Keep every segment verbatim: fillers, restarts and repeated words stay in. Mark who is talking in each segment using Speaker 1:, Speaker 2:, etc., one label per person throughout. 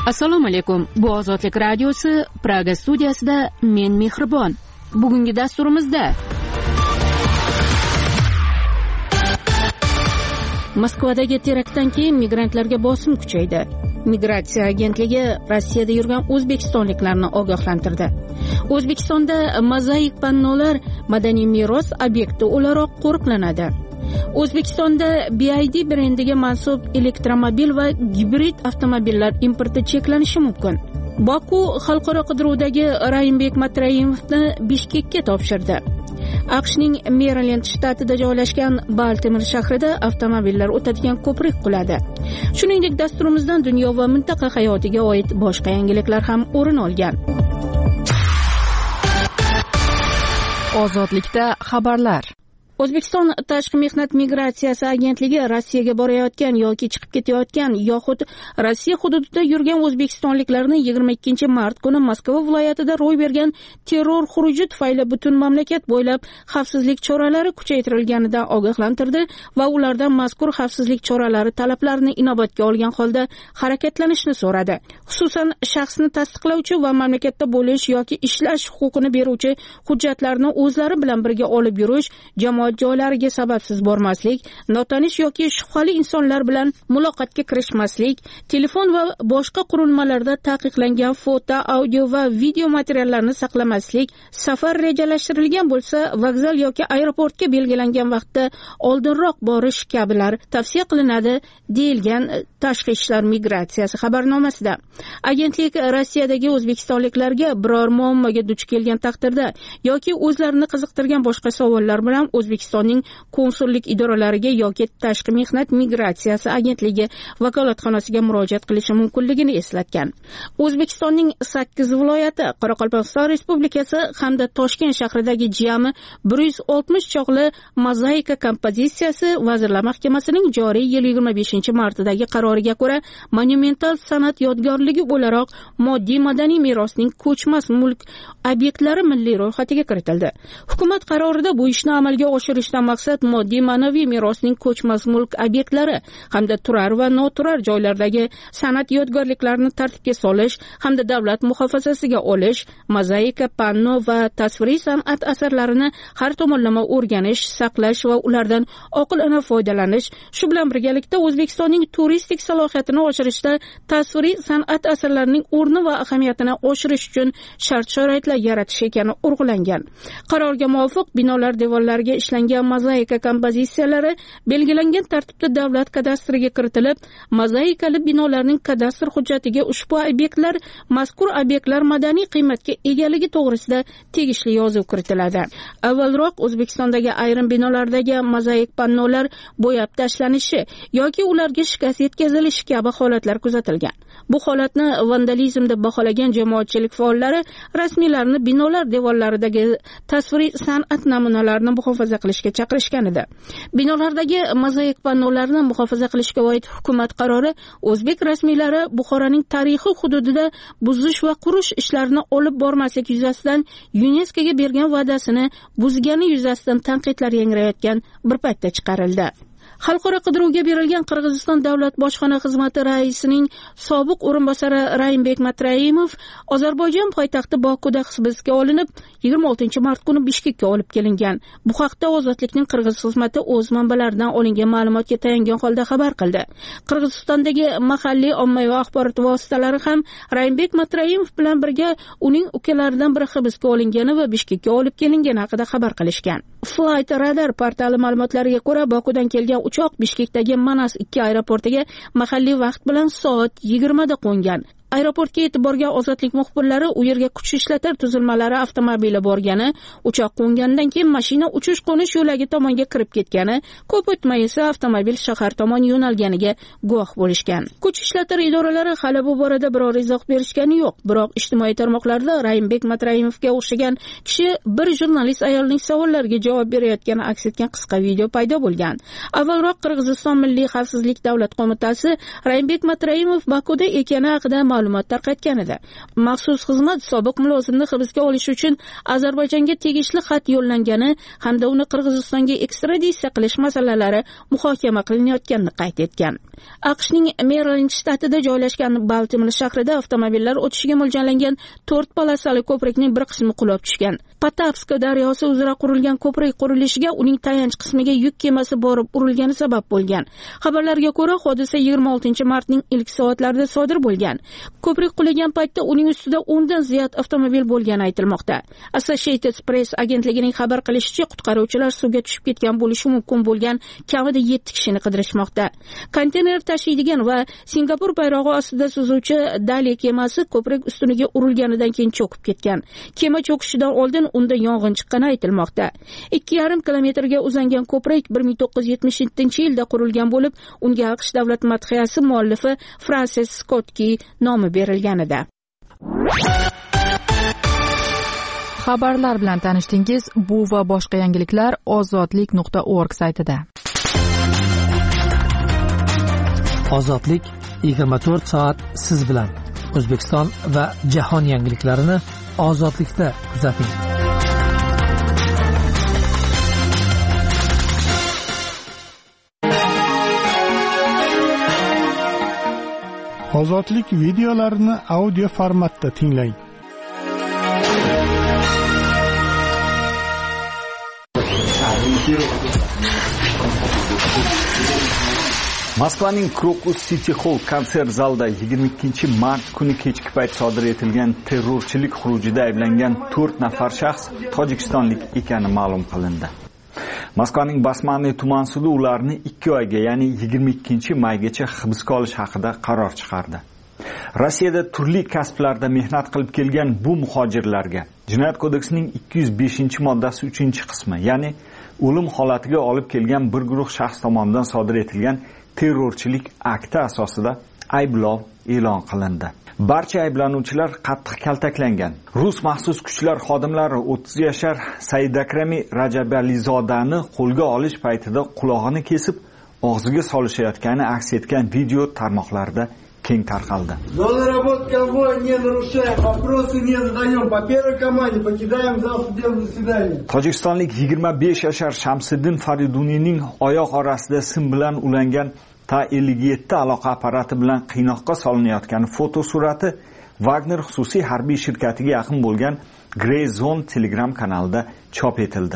Speaker 1: Assalomu alaykum. Bu Ozodlik radiosi Praga studiyasida men Mehribon. Bugungi dasturimizda Moskvadagi teraktdan keyin migrantlarga bosim kuchaydi. Migratsiya agentligi Rossiyada yurgan o'zbekistonliklarni ogohlantirdi. O'zbekistonda mozaik pannolar madaniy meros obyekti o'laroq qo'riqlanadi. O'zbekistonda B Y D brendiga mansub elektromobil va gibrid avtomobillar importi cheklanishi mumkin. Boku xalqaro qidiruvdagi Raimbek Matrayimovni Bishkekka topshirdi. AQShning Merilend shtatida joylashgan Baltimore shahrida avtomobillar o'tadigan ko'prik quladi. Shuningdek, dasturimizdan dunyo va mintaqa hayotiga oid boshqa yangiliklar ham o'rin olgan. Ozodlikda xabarlar. O'zbekiston Tashqi mehnat migratsiyasi agentligi Rossiyaga borayotgan yoki chiqib ketayotgan yoxud Rossiya hududida yurgan o'zbekistonliklarni yigirma ikkinchi mart kuni Moskva viloyatida ro'y bergan terror xuruji tufayli butun mamlakat bo'ylab xavfsizlik choralari kuchaytirilganidan ogohlantirdi va ulardan mazkur xavfsizlik choralari talablarini inobatga olgan holda harakatlanishni so'radi. Xususan, shaxsni tasdiqlovchi va mamlakatda bo'lish yoki ishlash huquqini beruvchi hujjatlarni o'zlari bilan birga olib yurish, jamoat joylariga sababsiz bormaslik, notanish yoki shubhali insonlar bilan muloqotga kirishmaslik, telefon va boshqa qurilmalarda taqiqlangan foto, audio va video materiallarni saqlamaslik, safar rejalashtirilgan bo'lsa, vokzal yoki aeroportga belgilangan vaqtda oldinroq borish kabilar tavsiya qilinadi, deyilgan Tashqi ishlar migratsiyasi xabarnomasida. Agentlik Rossiyadagi o'zbekistonliklarga biror muammoga duch kelgan taqdirda yoki o'zlarini qiziqtirgan boshqa savollar bilan O'zbekistonning konsullik idoralariga yoki Tashqi mehnat migratsiyasi agentligi vakolatxonasiga murojaat qilishi mumkinligini eslatgan. O'zbekistonning sakkiz viloyati, Qoraqalpog'iston Respublikasi hamda Toshkent shahridagi jami bir yuz oltmish chog'li mozaika kompozitsiyasi Vazirlar Mahkamasining joriy yil yigirma beshinchi martidagi qaroriga ko'ra monumental san'at yodgorligi o'laroq moddiy madaniy merosning ko'chmas mulk obyektlari milliy ro'yxatiga kiritildi. Hukumat qarorida bu ishni amalga oshirishdan maqsad moddiy ma'naviy merosning ko'chmas mulk obyektlari hamda turar va noturar joylardagi san'at yodgorliklarini tartibga solish hamda davlat muhofazasiga olish, mozaika, panno va tasviriy san'at asarlarini har tomonlama o'rganish, saqlash va ulardan oqilona foydalanish, shu bilan birgalikda O'zbekistonning turistik salohiyatini oshirishda tasviriy san'at asarlarining o'rni va ahamiyatini oshirish uchun shart-sharoitlar yaratish ekani urg'ulangan. Qarorga muvofiq binolar devorlariga ishlangan mozaika kompozitsiyalari belgilangan tartibda davlat kadastriga kiritilib, mozaikali binolarning kadastr hujjatiga ushbu obyektlar mazkur obyektlar madaniy qiymatga egaligi to'g'risida tegishli yozuv kiritiladi. Avvalroq O'zbekistondagi ayrim binolardagi mozaik pannolar bo'yab tashlanishi yoki ularga shikast yetkazilishi kabi holatlar kuzatilgan. Bu holatni vandalizm deb baholagan jamoatchilik faollari rasmiylarni binolar devorlaridagi tasviriy san'at namunalarini muhofaza qilishga chaqirishgan edi. Binolardagi mozaik pannolarni muhofaza qilishga oid hukumat qarori o'zbek rasmiylari Buxoroning tarixiy hududida buzish va qurish ishlarini olib bormaslik yuzasidan YuNESKOga bergan va'dasini buzgani yuzasidan tanqidlar yangrayotgan bir paytda chiqarildi. Xalqaro qidiruvga berilgan Qirg'iziston davlat bojxona xizmati raisining sobiq o'rinbosari Raimbek Matrayimov Ozarbayjon poytaxti Bokuda hibsga olinib, yigirma oltinchi mart kuni Bishkekka olib kelingan. Bu haqda Ozodlikning Qirg'iz xizmati o'z manbalaridan olingan ma'lumotga tayangan holda xabar qildi. Qirg'izistondagi mahalliy ommaviy axborot vositalari ham Raimbek Matrayimov bilan birga uning ukalaridan biri hibsga olingani va Bishkekka olib kelingani haqida xabar qilishgan. Flight Radar portali ma'lumotlariga ko'ra, Bokudan kelgan uchoq Bishkekdagi Manas ikki aeroportiga mahalliy vaqt bilan soat yigirma da qo'ngan. Aeroportga yetib borgan Ozodlik muxbirlari u yerga kuch ishlatar tuzilmalari avtomobili borgani, uchoq qo'ngandan keyin mashina uchish-qo'nish yo'lagi tomonga kirib ketgani, ko'p o'tmay esa avtomobil shahar tomon yo'nalganiga guvoh bo'lishgan. Kuch ishlatar idoralari hali bu borada biror izoh berishgani yo'q, biroq ijtimoiy tarmoqlarda Raimbek Matrayimovga o'xshagan kishi bir jurnalist ayolning savollariga javob berayotgani aks etgan qisqa video paydo bo'lgan. Avvalroq Qirg'iziston Milliy xavfsizlik davlat qo'mitasi Raimbek Matrayimov Bokuda ekani haqida ma'lumot tarqatgan edi. Maxsus xizmat sobiq mulozimni hibsga olish uchun Ozarbayjonga tegishli xat yo'llangani hamda uni Qirg'izistonga ekstraditsiya qilish masalalari muhokama qilinayotganini qayd etgan. AQShning Merilend shtatida joylashgan Baltimor shahrida avtomobillar o'tishiga mo'ljallangan to'rt polosali ko'prikning bir qismi qulab tushgan. Patapska daryosi uzra qurilgan ko'prik qurilishiga uning tayanch qismiga yuk kemasi borib urilgani sabab bo'lgan. Xabarlarga ko'ra, hodisa yigirma oltinchi martning ilk soatlarida sodir bo'lgan. Ko'prik qulagan paytda uning ustida o'ndan ziyod avtomobil bo'lgani aytilmoqda. Associated Press agentligining xabar qilishicha, qutqaruvchilar suvga tushib ketgan bo'lishi mumkin bo'lgan kamida yetti kishini qidirishmoqda. Konteyner tashiydigan va Singapur bayrog'i ostida suzuvchi Dali kemasi ko'prik ustuniga urilganidan keyin cho'kib ketgan. Kema cho'kishidan oldin unda yong'in chiqqani aytilmoqda. ikki yarim kilometrga uzangan ko'prik bir ming to'qqiz yuz yetmish yettinchi yilda qurilgan bo'lib, unga AQSh davlat madhiyasi muallifi Francis Scottki nomi berilgan edi.
Speaker 2: Xabarlar bilan tanishdingiz. Bu va boshqa yangiliklar ozodlik nuqta org saytida.
Speaker 3: Ozodlik yigirma to'rt soat siz bilan. O'zbekiston va jahon yangiliklarini ozodlikda kuzating.
Speaker 4: Ozodlik videolarini audio formatda tinglang.
Speaker 5: Moskvaning Krokus City Hall konsert zalida yigirma ikkinchi mart kuni kechki payt sodir etilgan terrorchilik xurujida ayblangan to'rt nafar shaxs tojikistonlik ekani ma'lum qilindi. Moskvaning Basmanniy tuman sudi ularni ikki oyga, ya'ni yigirma ikkinchi maygacha hibsga olish haqida qaror chiqardi. Rossiyada turli kasblarda mehnat qilib kelgan bu muhojirlarga Jinoyat kodeksining ikki yuz beshinchi moddasi uchinchi qismi, ya'ni o'lim holatiga olib kelgan bir guruh shaxs tomonidan sodir etilgan terrorchilik akti asosida ayblov e'lon qilindi. Barcha ayblanuvchilar qattiq kaltaklangan. Rus maxsus kuchlar xodimlari o'ttiz yashar Saidakrami Rajabalizodani qo'lga olish paytida qulog'ini kesib, og'ziga solishayotgani aks etgan video tarmoqlarda keng tarqaldi. Tojikistonlik yigirma besh yashar Shamsiddin Fariduniyning oyoq orasida sim bilan ulangan ta ellik yetti aloqa apparati bilan qiynoqqa solinayotgan foto surati Wagner xususiy harbiy shirkatiga yaqin bo'lgan Grey Zone Telegram kanalida chop etildi.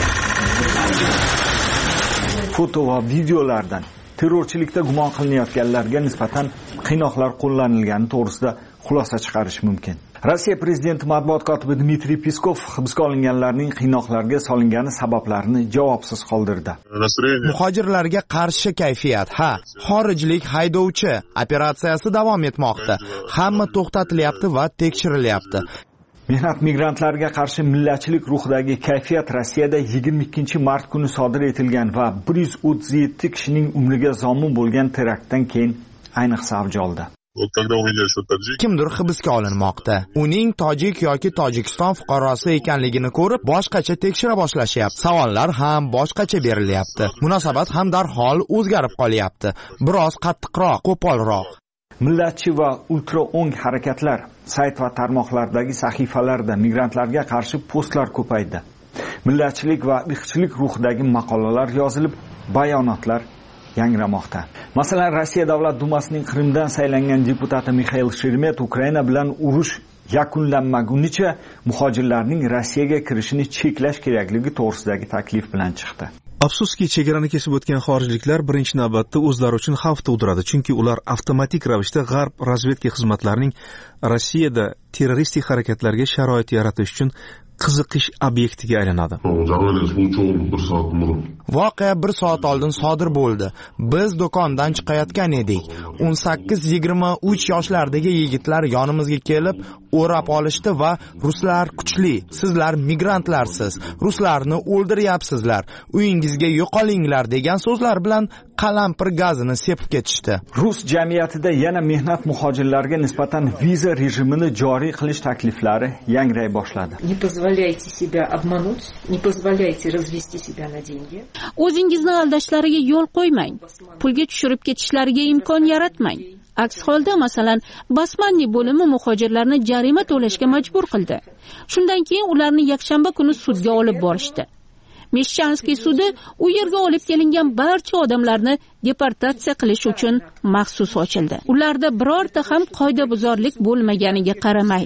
Speaker 5: Foto va videolardan terrorchilikda gumon qilinayotganlarga nisbatan qiynoqlar qo'llanilgani to'g'risida xulosa chiqarish mumkin. Rossiya prezidenti matbuot kotibi Dmitriy Peskov hibsga olinganlarning qiynoqlarga solingani sabablarini javobsiz qoldirdi.
Speaker 6: Muhojirlarga qarshi kayfiyat, ha, xorijlik haydovchi operatsiyasi davom etmoqda. Hamma to'xtatilyapti va tekshirilyapti.
Speaker 5: Mehnat migrantlarga qarshi millatchilik ruhidagi kayfiyat Rossiyada yigirma ikkinchi mart kuni sodir etilgan va bir yuz o'ttiz yetti kishining umriga zomin bo'lgan teraktdan keyin ayniqsa avj oldi.
Speaker 6: Kimdir hibsga olinmoqda. Uning tojik yoki Tojikiston fuqarosi ekanligini ko'rib, boshqacha tekshira boshlashyapti. Savollar ham boshqacha berilyapti. Munosabat ham darhol o'zgarib qolyapti. Biroz qattiqroq, qo'polroq.
Speaker 5: Millatchi va ultra o'ng harakatlar sayt va tarmoqlardagi sahifalarda migrantlarga qarshi postlar ko'paydi. Millatchilik va irqchilik ruhidagi maqolalar yozilib, bayonotlar yangramoqda. Masalan, Rossiya Davlat dumasining Qrimdan saylangan deputati Mikhail Shermet Ukraina bilan urush yakunlanmagunicha muhojirlarning Rossiyaga kirishini cheklash kerakligi to'g'risidagi taklif bilan chiqdi.
Speaker 7: Afsuski, chegarani kesib o'tgan xorijliklar birinchi navbatda o'zlari uchun xavf tug'diradi, chunki ular avtomatik ravishda g'arb razvedka xizmatlarining Rossiyada terroristik harakatlarga sharoit yaratish uchun qiziqish obyektiga aylanadi.
Speaker 6: Voqea bir soat oldin sodir bo'ldi. Biz do'kondan chiqayotgan edik. o'n sakkiz yigirma uch yoshlardagi yigitlar yonimizga kelib, o'rab olishdi va ruslar kuchli, sizlar migrantlarsiz, ruslarni o'ldiryapsizlar, uyingizga yo'qolinglar degan so'zlar bilan qalampir gazini sepib ketishdi.
Speaker 5: Rus jamiyatida yana mehnat muhojirlarga nisbatan viza rejimini joriy qilish takliflari yangray boshladi.
Speaker 8: Не позволяйте себя обмануть, не позволяйте развести себя на деньги.
Speaker 1: O'zingizni aldashlariga yo'l qo'ymang. Pulga tushirib ketishlariga imkon yaratmang. Aks holda, masalan, Basmanni bo'limi muhojirlarni jarima to'lashga majbur qildi. Shundan keyin ularni yakshanba kuni sudga olib borishdi. Meshchanskiy sudi u yerga olib kelingan barcha odamlarni deportatsiya qilish uchun maxsus ochildi. Ularda birorta ham qoidabuzarlik bo'lmaganiga qaramay,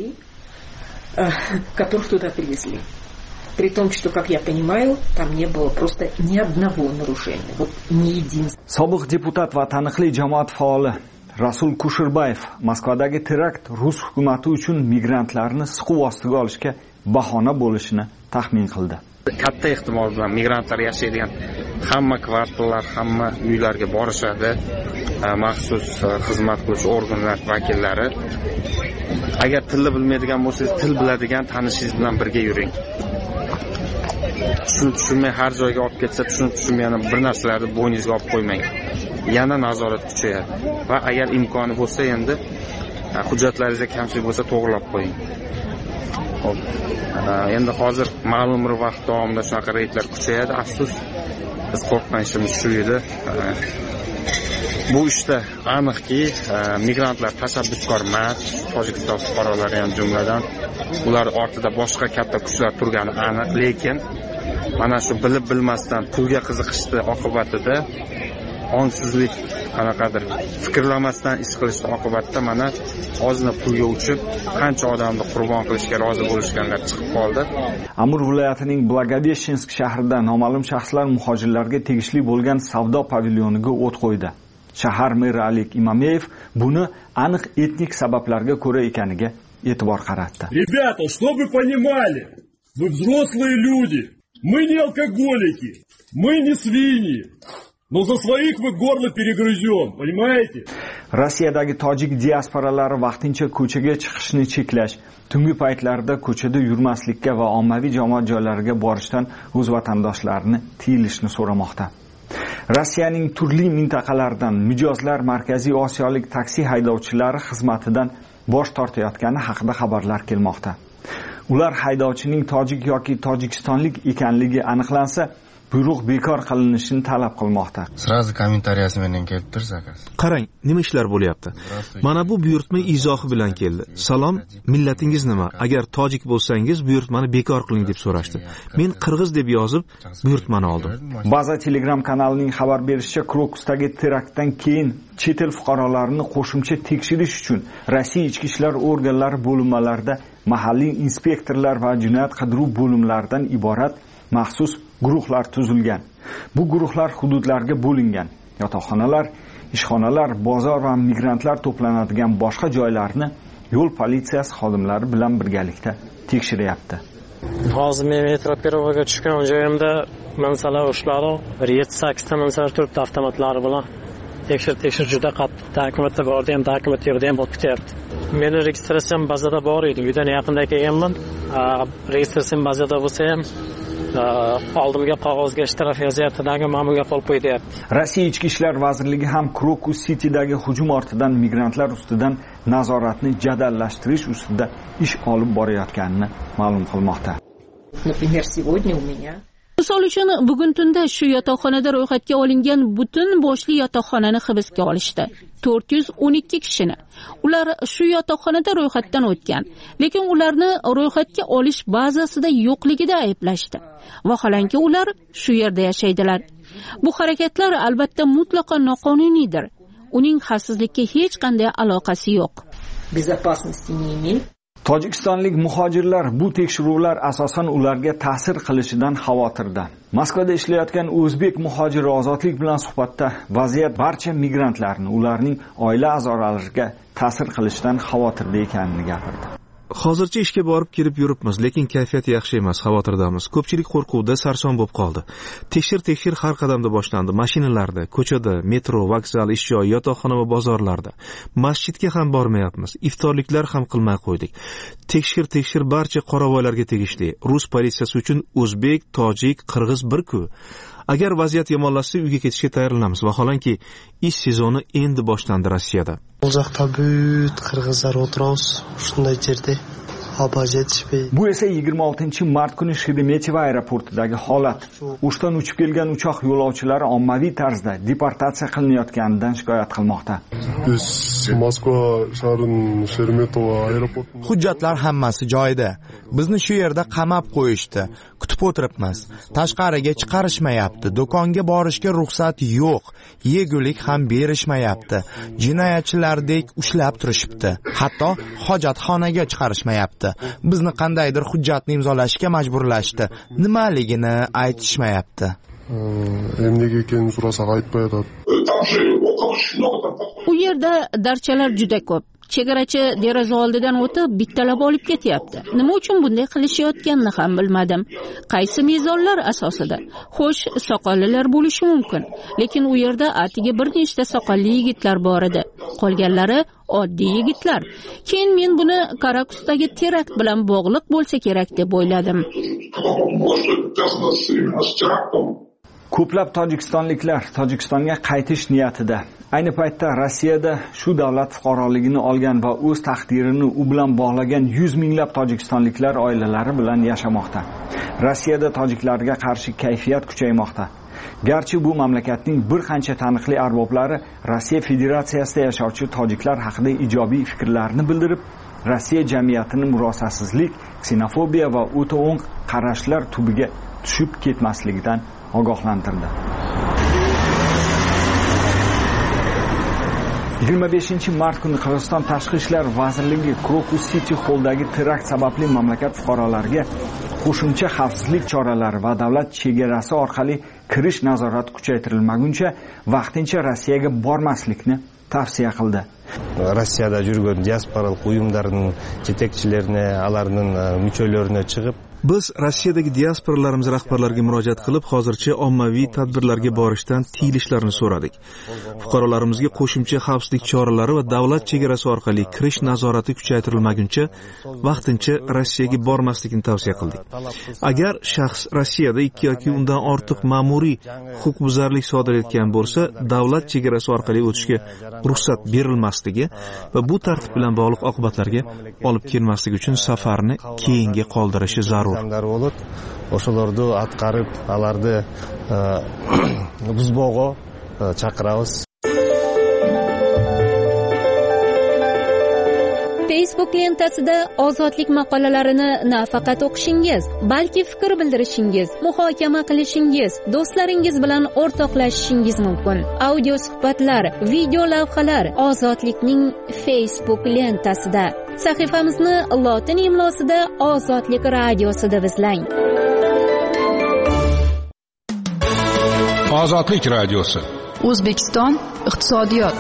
Speaker 8: которых туда привезли. При том, что, как я понимаю, там не было просто ни одного нарушения, вот ни единственного.
Speaker 5: Sobiq deputat va taniqli jamoat faoli Rasul Kusherbayev Moskvadagi terakt Rus hukumati uchun migrantlarni siquv ostiga olishga bahona bo'lishini taxmin qildi.
Speaker 9: Katta ehtimol bilan migrantlar yashaydigan hamma kvartallar, hamma uylarga borishadi. Maxsus xizmat qiluvchi organlar vakillari. Agar tilni bilmaydigan bo'lsangiz, til biladigan tanishingiz bilan birga yuring. Tushunib tushunmay har joyga olib ketsa, tushunib tushunmayana bir narsalarni bo'yningizga olib qo'ymang. Yana nazorat kuchayadi. Va agar imkoni bo'lsa, endi hujjatlaringizda kamchilik bo'lsa to'g'rilab qo'ying. Hop. Endi hozir ma'lum bir vaqt davomida shunaqa reydlar kuchayadi. Afsus, biz qo'rqmayishimiz shu edi. Bu ishda aniqki, migrantlar tashabbuskor emas, Tojikiston fuqarolari ham jumladan, ular ortida boshqa katta kuchlar turgani aniq, lekin mana shu bilib bilmasdan pulga qiziqishdi oqibatida, ongsizlik, qanaqadir fikrlamasdan ish qilishdi oqibatida mana ozgina pulga uchib qancha odamni qurbon qilishga rozi bo'lishganlar chiqib qoldi.
Speaker 5: Amur viloyatining Blagodeshinsk shahrida noma'lum shaxslar muhojirlarga tegishli bo'lgan savdo pavilyoniga o't qo'ydi. Shahar meri Alik Imameyev buni aniq etnik sabablarga ko'ra ekaniga e'tibor qaratdi.
Speaker 10: Ребята, чтобы вы понимали, вы взрослые люди. Мы не алкоголики, мы не свиньи. Но за своих мы горло перегрызем, понимаете?
Speaker 5: Rossiyadagi tojik diasporalari vaqtincha ko'chaga chiqishni cheklash, tungi paytlarda ko'chada yurmaslikka va ommaviy jamoat joylariga borishdan o'z vatandoshlarini tiyilishni so'ramoqda. Rossiyaning turli mintaqalaridan mijozlar Markaziy Osiyolik taksi haydovchilari xizmatidan bosh tortayotgani haqida xabarlar kelmoqda. Ular haydovchining tojik yoki tojikistonlik ekanligi aniqlansa, buyruq bekor qilinishini talab qilmoqda.
Speaker 11: Sразу kommentariyasi mendan kelib tursa.
Speaker 7: Qarang, nima ishlar bo'lyapti? Mana bu buyurtma izohi bilan keldi. Salom, millatingiz nima? Agar tojik bo'lsangiz, buyurtmani bekor qiling deb so'rashdi. Men qirg'iz deb yozib, buyurtmani oldim.
Speaker 5: Baza Telegram kanalining xabar berishicha, Krokusdagi teraktdan keyin chet el fuqarolarini qo'shimcha tekshirish uchun Rossiya ichki ishlar organlari bo'linmalarida mahalliy inspektorlar va jinoyat qidiruv bo'limlaridan iborat maxsus guruhlar tuzilgan. Bu guruhlar hududlarga bo'lingan. Yotoqxonalar, ishxonalar, bozor va migrantlar to'planadigan boshqa joylarni yo'l politsiyasi xodimlari bilan birgalikda tekshiryapti.
Speaker 12: Hozir men metroperovaga tushgan joyimda mansalar ushlari bir yetti sakkiz ta mansalar turibdi avtomatlari bilan. Tekshir tekshir juda qattiq. Dokumentda bordi ham, dokument yo'qdi ham bo'lib ketyapti. Meni registratsiyam bazada bor edi. Uydan yaqinda kelganman. Registratsiyam bazada bo'lsa ham oldimga qog'ozga shtraf yozyapti, ma'murga qo'l qo'yyapti.
Speaker 5: Rossiya ichki ishlar vazirligi ham Krokus City'dagi hujum ortidan migrantlar ustidan nazoratni jadallashtirish ustida ish olib borayotganini ma'lum qilmoqda.
Speaker 8: Например, сегодня у меня
Speaker 1: Misol uchun, bugun tunda shu yotoqxonada ro'yxatga olingan butun boshli yotoqxonani hibsga olishdi. to'rt yuz o'n ikki kishini. Ular shu yotoqxonada ro'yxatdan o'tgan, lekin ularni ro'yxatga olish bazasida yo'qligida ayblashdi. Vaholanki ular shu yerda yashaydilar. Bu harakatlar albatta mutlaqo noqonuniydir. Uning xavfsizlikka hech qanday aloqasi yo'q.
Speaker 8: Безопасности не имеет.
Speaker 5: Tojikistonlik muhojirlar bu tekshiruvlar asosan ularga ta'sir qilishidan xavotirda. Moskvada ishlayotgan o'zbek muhojiri Ozodlik bilan suhbatda vaziyat barcha migrantlarni ularning oila a'zolariga ta'sir qilishidan xavotirda ekanini gapirdi.
Speaker 7: Hozircha ishga borib kelib yuribmiz, lekin kayfiyat yaxshi emas, xavotirdamiz. Ko'pchilik qo'rquvda, sarson bo'lib qoldi. Tekshir-tekshir har qadamda boshlandi. Mashinalarda, ko'chada, metro, vokzal, ish joyi, yotoqxona va bozorlarda. Masjidga ham bormayapmiz. Iftorliklar ham qilmay qo'ydik. Tekshir-tekshir barcha qoravoylarga tegishli. Rus politsiyasi uchun o'zbek, tojik, qirg'iz bir-ku. Agar vaziyat yomonlashsa, uyga ketishga tayyorlanamiz. Vaholanki, ish sezoni endi boshlandi Rossiyada.
Speaker 13: O'zaqda büyük qirg'izlar o'tiramiz, shunday yerda
Speaker 5: Bu esa yigirma oltinchi mart kuni Sheremetyevo aeroportidagi holat. Ushdan uchib kelgan uchoq yo'lovchilari ommaviy tarzda deportatsiya qilinayotganidan shikoyat qilmoqda.
Speaker 13: Biz Moskva shahrining Sheremetyevo aeroporti.
Speaker 6: Hujjatlar hammasi joyida. Bizni shu yerda qamab qo'yishdi. Kutib o'tiribmiz. Tashqariga chiqarishmayapti. Do'konga borishga ruxsat yo'q. Yegulik ham berishmayapti. Jinoyatchilardek ushlab turishibdi. Hatto hojatxonaga chiqarishmayapti. Bizni qandaydir hujjatni imzolashga majburlashdi. Nimaligini aytishmayapti.
Speaker 13: Nega ekanini so'rasak aytmaydi.
Speaker 1: U yerda darchalar juda ko'p. Chegarachi deraza oldidan o'tib bittalab olib ketyapti. Nima uchun bunday qilishayotganini ham bilmadim. Qaysi mezonlar asosida? Xo'sh, soqollilar bo'lishi mumkin, lekin u yerda atigi bir nechta soqolli yigitlar bor edi. Qolganlari oddiy yigitlar. Keyin men buni Karakusdagi terakt bilan bog'liq bo'lsa kerak deb o'yladim.
Speaker 5: Ko'plab tojikistonliklar Tojikistonga qaytish niyatida. Ayni paytda Rossiyada shu davlat fuqaroligini olgan va o'z taqdirini u bilan bog'lagan yuz minglab tojikistonliklar oilalari bilan yashamoqda. Rossiyada tojiklarga qarshi kayfiyat kuchaymoqda. Garchi bu mamlakatning bir qancha taniqli arboblari Rossiya Federatsiyasida yashovchi tojiklar haqida ijobiy fikrlarni bildirib, Rossiya jamiyatini murosasizlik, ksenofobiya va o'ta o'ng qarashlar tubiga tushib ketmasligidan ogohlantirdi. yigirma beshinchi mart kuni Qirg'iziston Tashqi ishlar vazirligi Krokus City Hall'dagi terakt sababli mamlakat fuqarolariga qo'shimcha xavfsizlik choralari va davlat chegarasi orqali kirish nazorati kuchaytirilmaguncha vaqtincha Rossiyaga bormaslikni tavsiya qildi.
Speaker 11: Rossiyada yurgan diasporalik uyumlarning yetakchilarini, alarning mucholarini chiqib
Speaker 7: Biz Rossiyadagi diasporalarimiz rahbarlariga murojaat qilib, hozircha ommaviy tadbirlarga borishdan tiyilishlarini so'radik. Fuqarolarimizga qo'shimcha xavfsizlik choralari va davlat chegarasi orqali kirish nazorati kuchaytirilmaguncha vaqtincha Rossiyaga bormaslikni tavsiya qildik. Agar shaxs Rossiyada ikki yoki undan ortiq ma'muriy huquqbuzarlik sodir etgan bo'lsa, davlat chegarasi orqali o'tishga ruxsat berilmasligi va bu tartib bilan bog'liq oqibatlarga olib kelmasligi uchun safarni keyinga qoldirishi zarur.
Speaker 11: bo'lib, o'shalarni atqarib, alarni buzbog'i chaqiramiz.
Speaker 14: Facebook lentasida ozodlik maqolalarini nafaqat o'qishingiz, balki fikr bildirishingiz, muhokama qilishingiz, do'stlaringiz bilan o'rtoqlashishingiz mumkin. Audio suhbatlar, video lavhalar Ozodlikning Facebook lentasida. Sahifamizni lotin imlosida Ozodlik radiosida izlang.
Speaker 15: Ozodlik radiosi.
Speaker 2: O'zbekiston iqtisodiyot.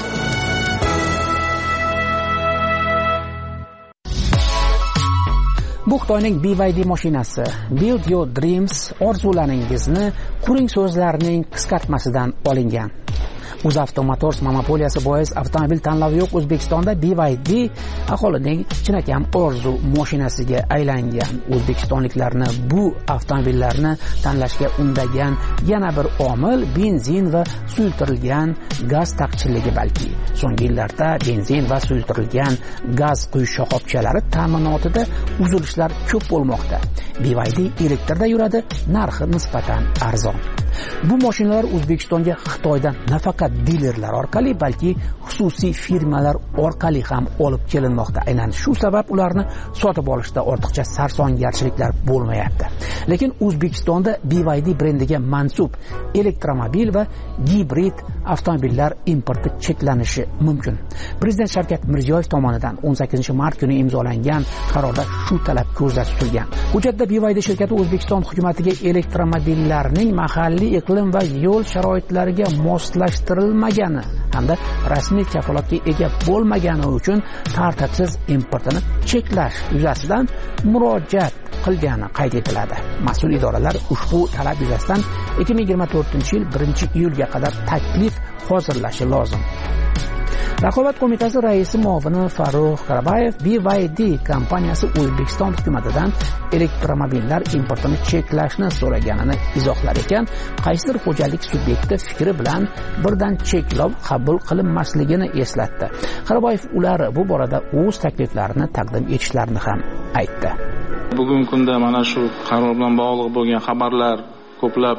Speaker 16: Bu Xitoyning B Y D mashinasi. Build your dreams, orzularingizni quring so'zlarining qisqartmasidan olingan. UzAvto Motors monopoliyasi bois avtomobil tanlovi yo'q O'zbekistonda B Y D aholining chinakam orzu mashinasiga aylangan. O'zbekistonliklarni bu avtomobillarni tanlashga undagan yana bir omil benzin va suyultirilgan gaz taqchilligi balki. So'nggi yillarda benzin va suyultirilgan gaz quyish shoxobchalari ta'minotida uzilishlar ko'p bo'lmoqda. B Y D elektrda yuradi, narxi nisbatan arzon. Bu mashinalar O'zbekistonga Xitoydan nafaqat dilerlar orqali, balki xususiy firmalar orqali ham olib kelinmoqda. Aynan shu sabab ularni sotib olishda ortiqcha sarsongarchiliklar bo'lmayapti. Lekin O'zbekistonda B Y D brendiga mansub elektromobil va gibrid avtomobillar importi cheklanishi mumkin. Prezident Shavkat Mirziyoyev tomonidan o'n sakkizinchi mart kuni imzolangan qarorda shu talab ko'zda tutilgan. Hujjatda B Y D shirkati O'zbekiston hukumatiga elektromobillarning mahalliy iqlim va yo'l sharoitlariga moslashtirilmagani hamda rasmiy kafolatga ega bo'lmagani uchun tartibsiz importini cheklash yuzasidan murojaat qilgani qayd etiladi. Mas'ul idoralar ushbu talab yuzasidan ikki ming yigirma to'rtinchi yil birinchi iyulga qadar taklif hozirlashi lozim. Raqobat qo'mitasi raisi muovini Farruh Karabayev B Y D kompaniyasi O'zbekiston hukumatidan elektromobillar importini cheklashni so'raganini izohlar ekan, qaysidir xo'jalik subyekti fikri bilan birdan cheklov qabul qilinmasligini eslatdi. Karabayev ular bu borada o'z takliflarini taqdim etishlarini ham aytdi.
Speaker 15: Bugungi kunda mana shu qaror bilan bog'liq bo'lgan xabarlar ko'plab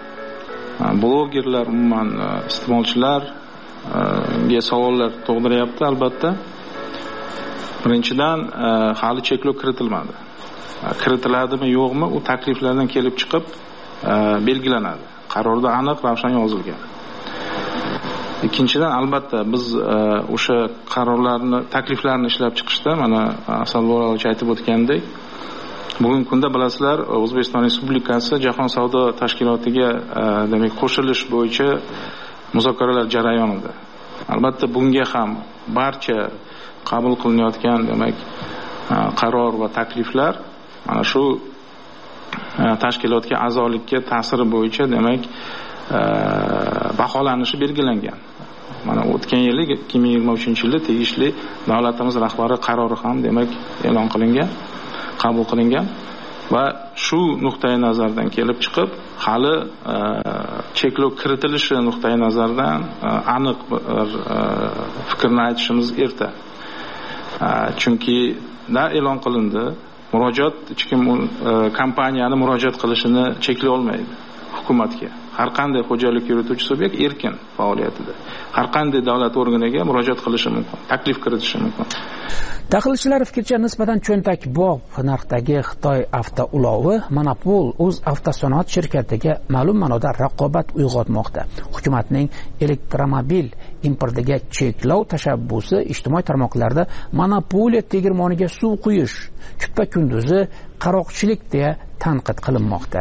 Speaker 15: blogerlar, umuman iste'molchilar ga savollar tug'diryapti. Albatta, birinchidan hali cheklov kiritilmadi. Kiritiladimi yo'qmi, u takliflardan kelib chiqib belgilanadi. Qarorda aniq ravshan yozilgan. Ikkinchidan, albatta biz o'sha qarorlarni, takliflarni ishlab chiqishda mana Asal Bo'ronovich aytib o'tgandek, bugungi kunda bilasizlar, O'zbekiston Respublikasi Jahon savdo tashkilotiga demak qo'shilish bo'yicha muzokaralar jarayonida. Albatta bunga ham barcha qabul qilinayotgan demak qaror va takliflar mana shu tashkilotga a'zolikka ta'siri bo'yicha demak baholanishi belgilangan. Mana o'tgan yil ikki ming yigirma uchinchi yilda tegishli davlatimiz rahbari qarori ham demak e'lon qilingan, qabul qilingan va shu nuqtai nazardan kelib chiqib hali cheklov kiritilishi nuqtai nazardan aniq bir fikrni aytishimiz erta. Chunki da e'lon qilindi, murojaat hech kim kompaniyani murojaat qilishini cheklay olmaydi hukumatga. Har qanday xo'jalik yurituvchi subyekt erkin faoliyatida har qanday davlat organiga murojaat qilishi mumkin, taklif kiritishi mumkin.
Speaker 16: Tahlilchilar fikricha, nisbatan cho'ntakbop narxdagi Xitoy avtoulovi monopol o'z avtosanoat shirkatiga ma'lum ma'noda raqobat uyg'otmoqda. Hukumatning elektromobil importiga cheklov tashabbusi ijtimoiy tarmoqlarda monopoliya tegirmoniga suv quyish, kuppa kunduzi qaroqchilik deya tanqid qilinmoqda.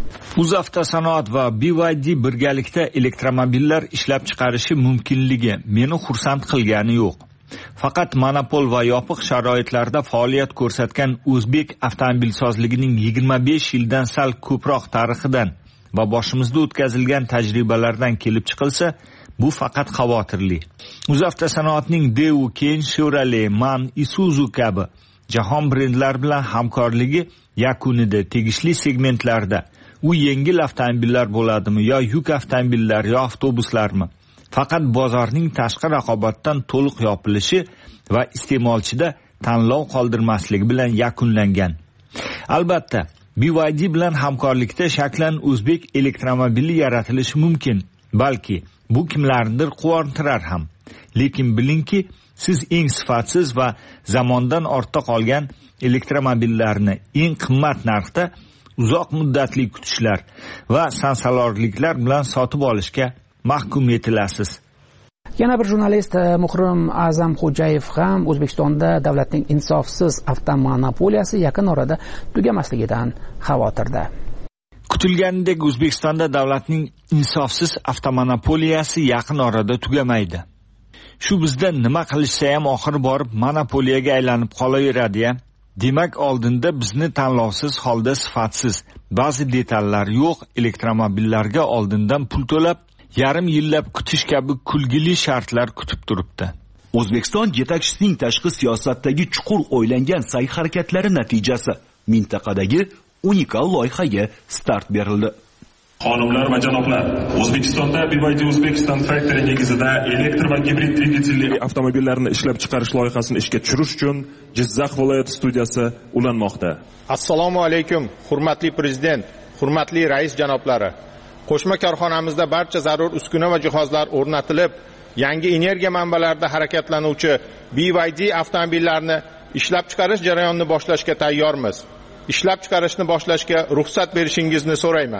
Speaker 5: Uzavtosanoat va B Y D birgalikda elektromobillar ishlab chiqarishi mumkinligi meni xursand qilgani yo'q. Faqat monopol va yopiq sharoitlarda faoliyat ko'rsatgan o'zbek avtomobilsozligining yigirma besh yildan sal ko'proq tarixidan va boshimizda o'tkazilgan tajribalardan kelib chiqilsa, bu faqat xavotirli. Uzavtosanoatning Daewoo, Ken, Chevrolet, MAN, Isuzu kabi jahon brendlari bilan hamkorligi yakunida tegishli segmentlarda u yengil avtomobillar bo'ladimi yo yuk avtomobillar yo avtobuslarmi, faqat bozorning tashqi raqobatdan to'liq yopilishi va iste'molchida tanlov qoldirmasligi bilan yakunlangan. Albatta, B Y D bilan hamkorlikda shaklan o'zbek elektromobili yaratilishi mumkin, balki bu kimlarnidir quvontirar ham. Lekin bilingki, siz eng sifatsiz va zamondan ortda qolgan elektromobillarni eng qimmat narxda uzoq muddatli kutishlar va sansalorliklar bilan sotib olishga mahkum etilasiz.
Speaker 16: Yana bir jurnalist Muhrim A'zamxo'jayev ham O'zbekistonda davlatning insofsiz avtomonopoliyasi yaqin orada tugamasligidan xavotirda.
Speaker 5: Kutilganidek, O'zbekistonda davlatning insofsiz avtomonopoliyasi yaqin orada tugamaydi. Shu bizda nima qilishsa ham oxiri borib monopoliyaga aylanib qolaveradi-ya. Demak, oldinda bizni tanlovsiz holda sifatsiz, ba'zi detallar yo'q elektromobillarga oldindan pul to'lab, yarim yillab kutish kabi kulgili shartlar kutib turibdi.
Speaker 17: O'zbekiston yetakchisining tashqi siyosatdagi chuqur o'ylangan sa'y-harakatlari natijasi mintaqadagi unikal loyihaga start berildi.
Speaker 10: Xonimlar va janoblar, O'zbekistonda B Y D Uzbekistan Factory negizida elektr va gibrid dvigatelli avtomobillarni ishlab chiqarish loyihasini ishga tushirish uchun Jizzax viloyati studiyasi ulanmoqda.
Speaker 18: Assalomu alaykum, hurmatli prezident, hurmatli rais janoblari. Qo'shma korxonamizda barcha zarur uskuna va jihozlar o'rnatilib, yangi energiya manbalarida harakatlanuvchi B Y D avtomobillarini ishlab chiqarish jarayonini boshlashga tayyormiz. Ishlab chiqarishni boshlashga ruxsat berishingizni so'rayman.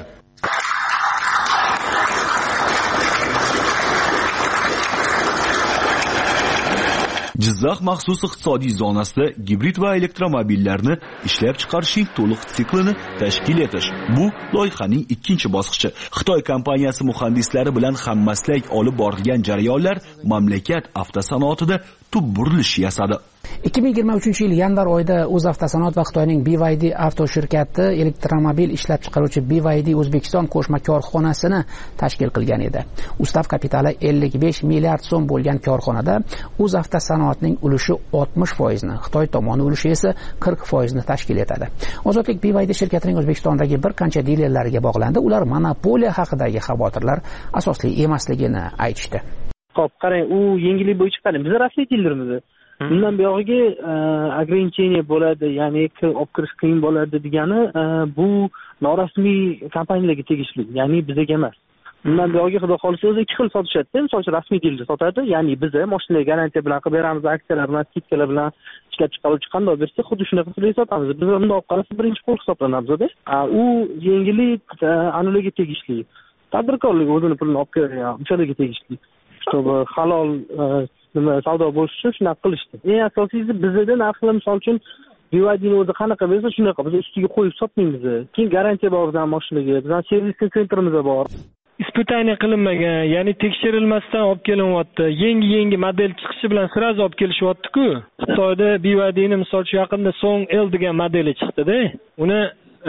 Speaker 17: Jizzax maxsus iqtisodiy zonasida gibrid va elektromobillarni ishlab chiqarishning to'liq siklini tashkil etish. Bu loyihaning ikkinchi bosqichi. Xitoy kompaniyasi muhandislari bilan hammaslak olib borilgan jarayonlar mamlakat avtosanoatida tub burilish yasadi.
Speaker 16: ikki ming yigirma uchinchi yil yanvar oyida O'zavtosanoat va Xitoyning B Y D avto shirkati elektromobil ishlab chiqaruvchi B Y D O'zbekiston qo'shma korxonasini tashkil qilgan edi. Ustav kapitali ellik besh milliard so'm bo'lgan korxonada O'zavtosanoatning ulushi oltmish foiz ni, Xitoy tomoni ulushi esa qirq foiz ni tashkil etadi. Ozodlik B Y D shirkatining O'zbekistondagi bir qancha dilerlariga bog'landi. Ular monopoliya haqidagi xavotirlar asosli emasligini aytishdi.
Speaker 19: Xo'p, qarang, u yengillik bo'yicha qarang, biz rasmiy dilermiz. Bundan buyog'iga ограничение bo'ladi, ya'ni olib kirish qiyin bo'ladi degani bu norasmiy kompaniyalarga tegishli, ya'ni bizga emas. Bundan buyog'iga xudo xolisa o'zi ikki xil sotishadi. Misol uchun rasmiy diler sotadi, ya'ni biz mashinaga garantiya bilan qilib beramiz, aksiyalar bilan, skidkalar bilan ishlab chiqaruvchi qanday bersa, xuddi shunaqa qilib sotamiz. Biz bunday olib qarasa birinchi qo'l hisoblanamiz-da. U yengillik anularga tegishli. Tadbirkorlik o'zini pulini olib kelgan, o'shalarga tegishli. Чтобы halol nima savdo bo'lishi uchun shunaqa qilishdi. Eng asosiysi bizda narxlar misol uchun B Y D ni o'zi qanaqa bo'lsa shunaqa biz ustiga qo'yib sotmaymiz. Keyin garantiya bor bizning mashinaga, bizning servis sentrimiz bor.
Speaker 20: Испытание qilinmagan, ya'ni tekshirilmasdan olib kelinyapti. Yangi-yangi model chiqishi bilan sirazi olib kelishyapti-ku. Xitoyda B Y D ni misol uchun yaqinda Song L degan modeli chiqdi-da. Uni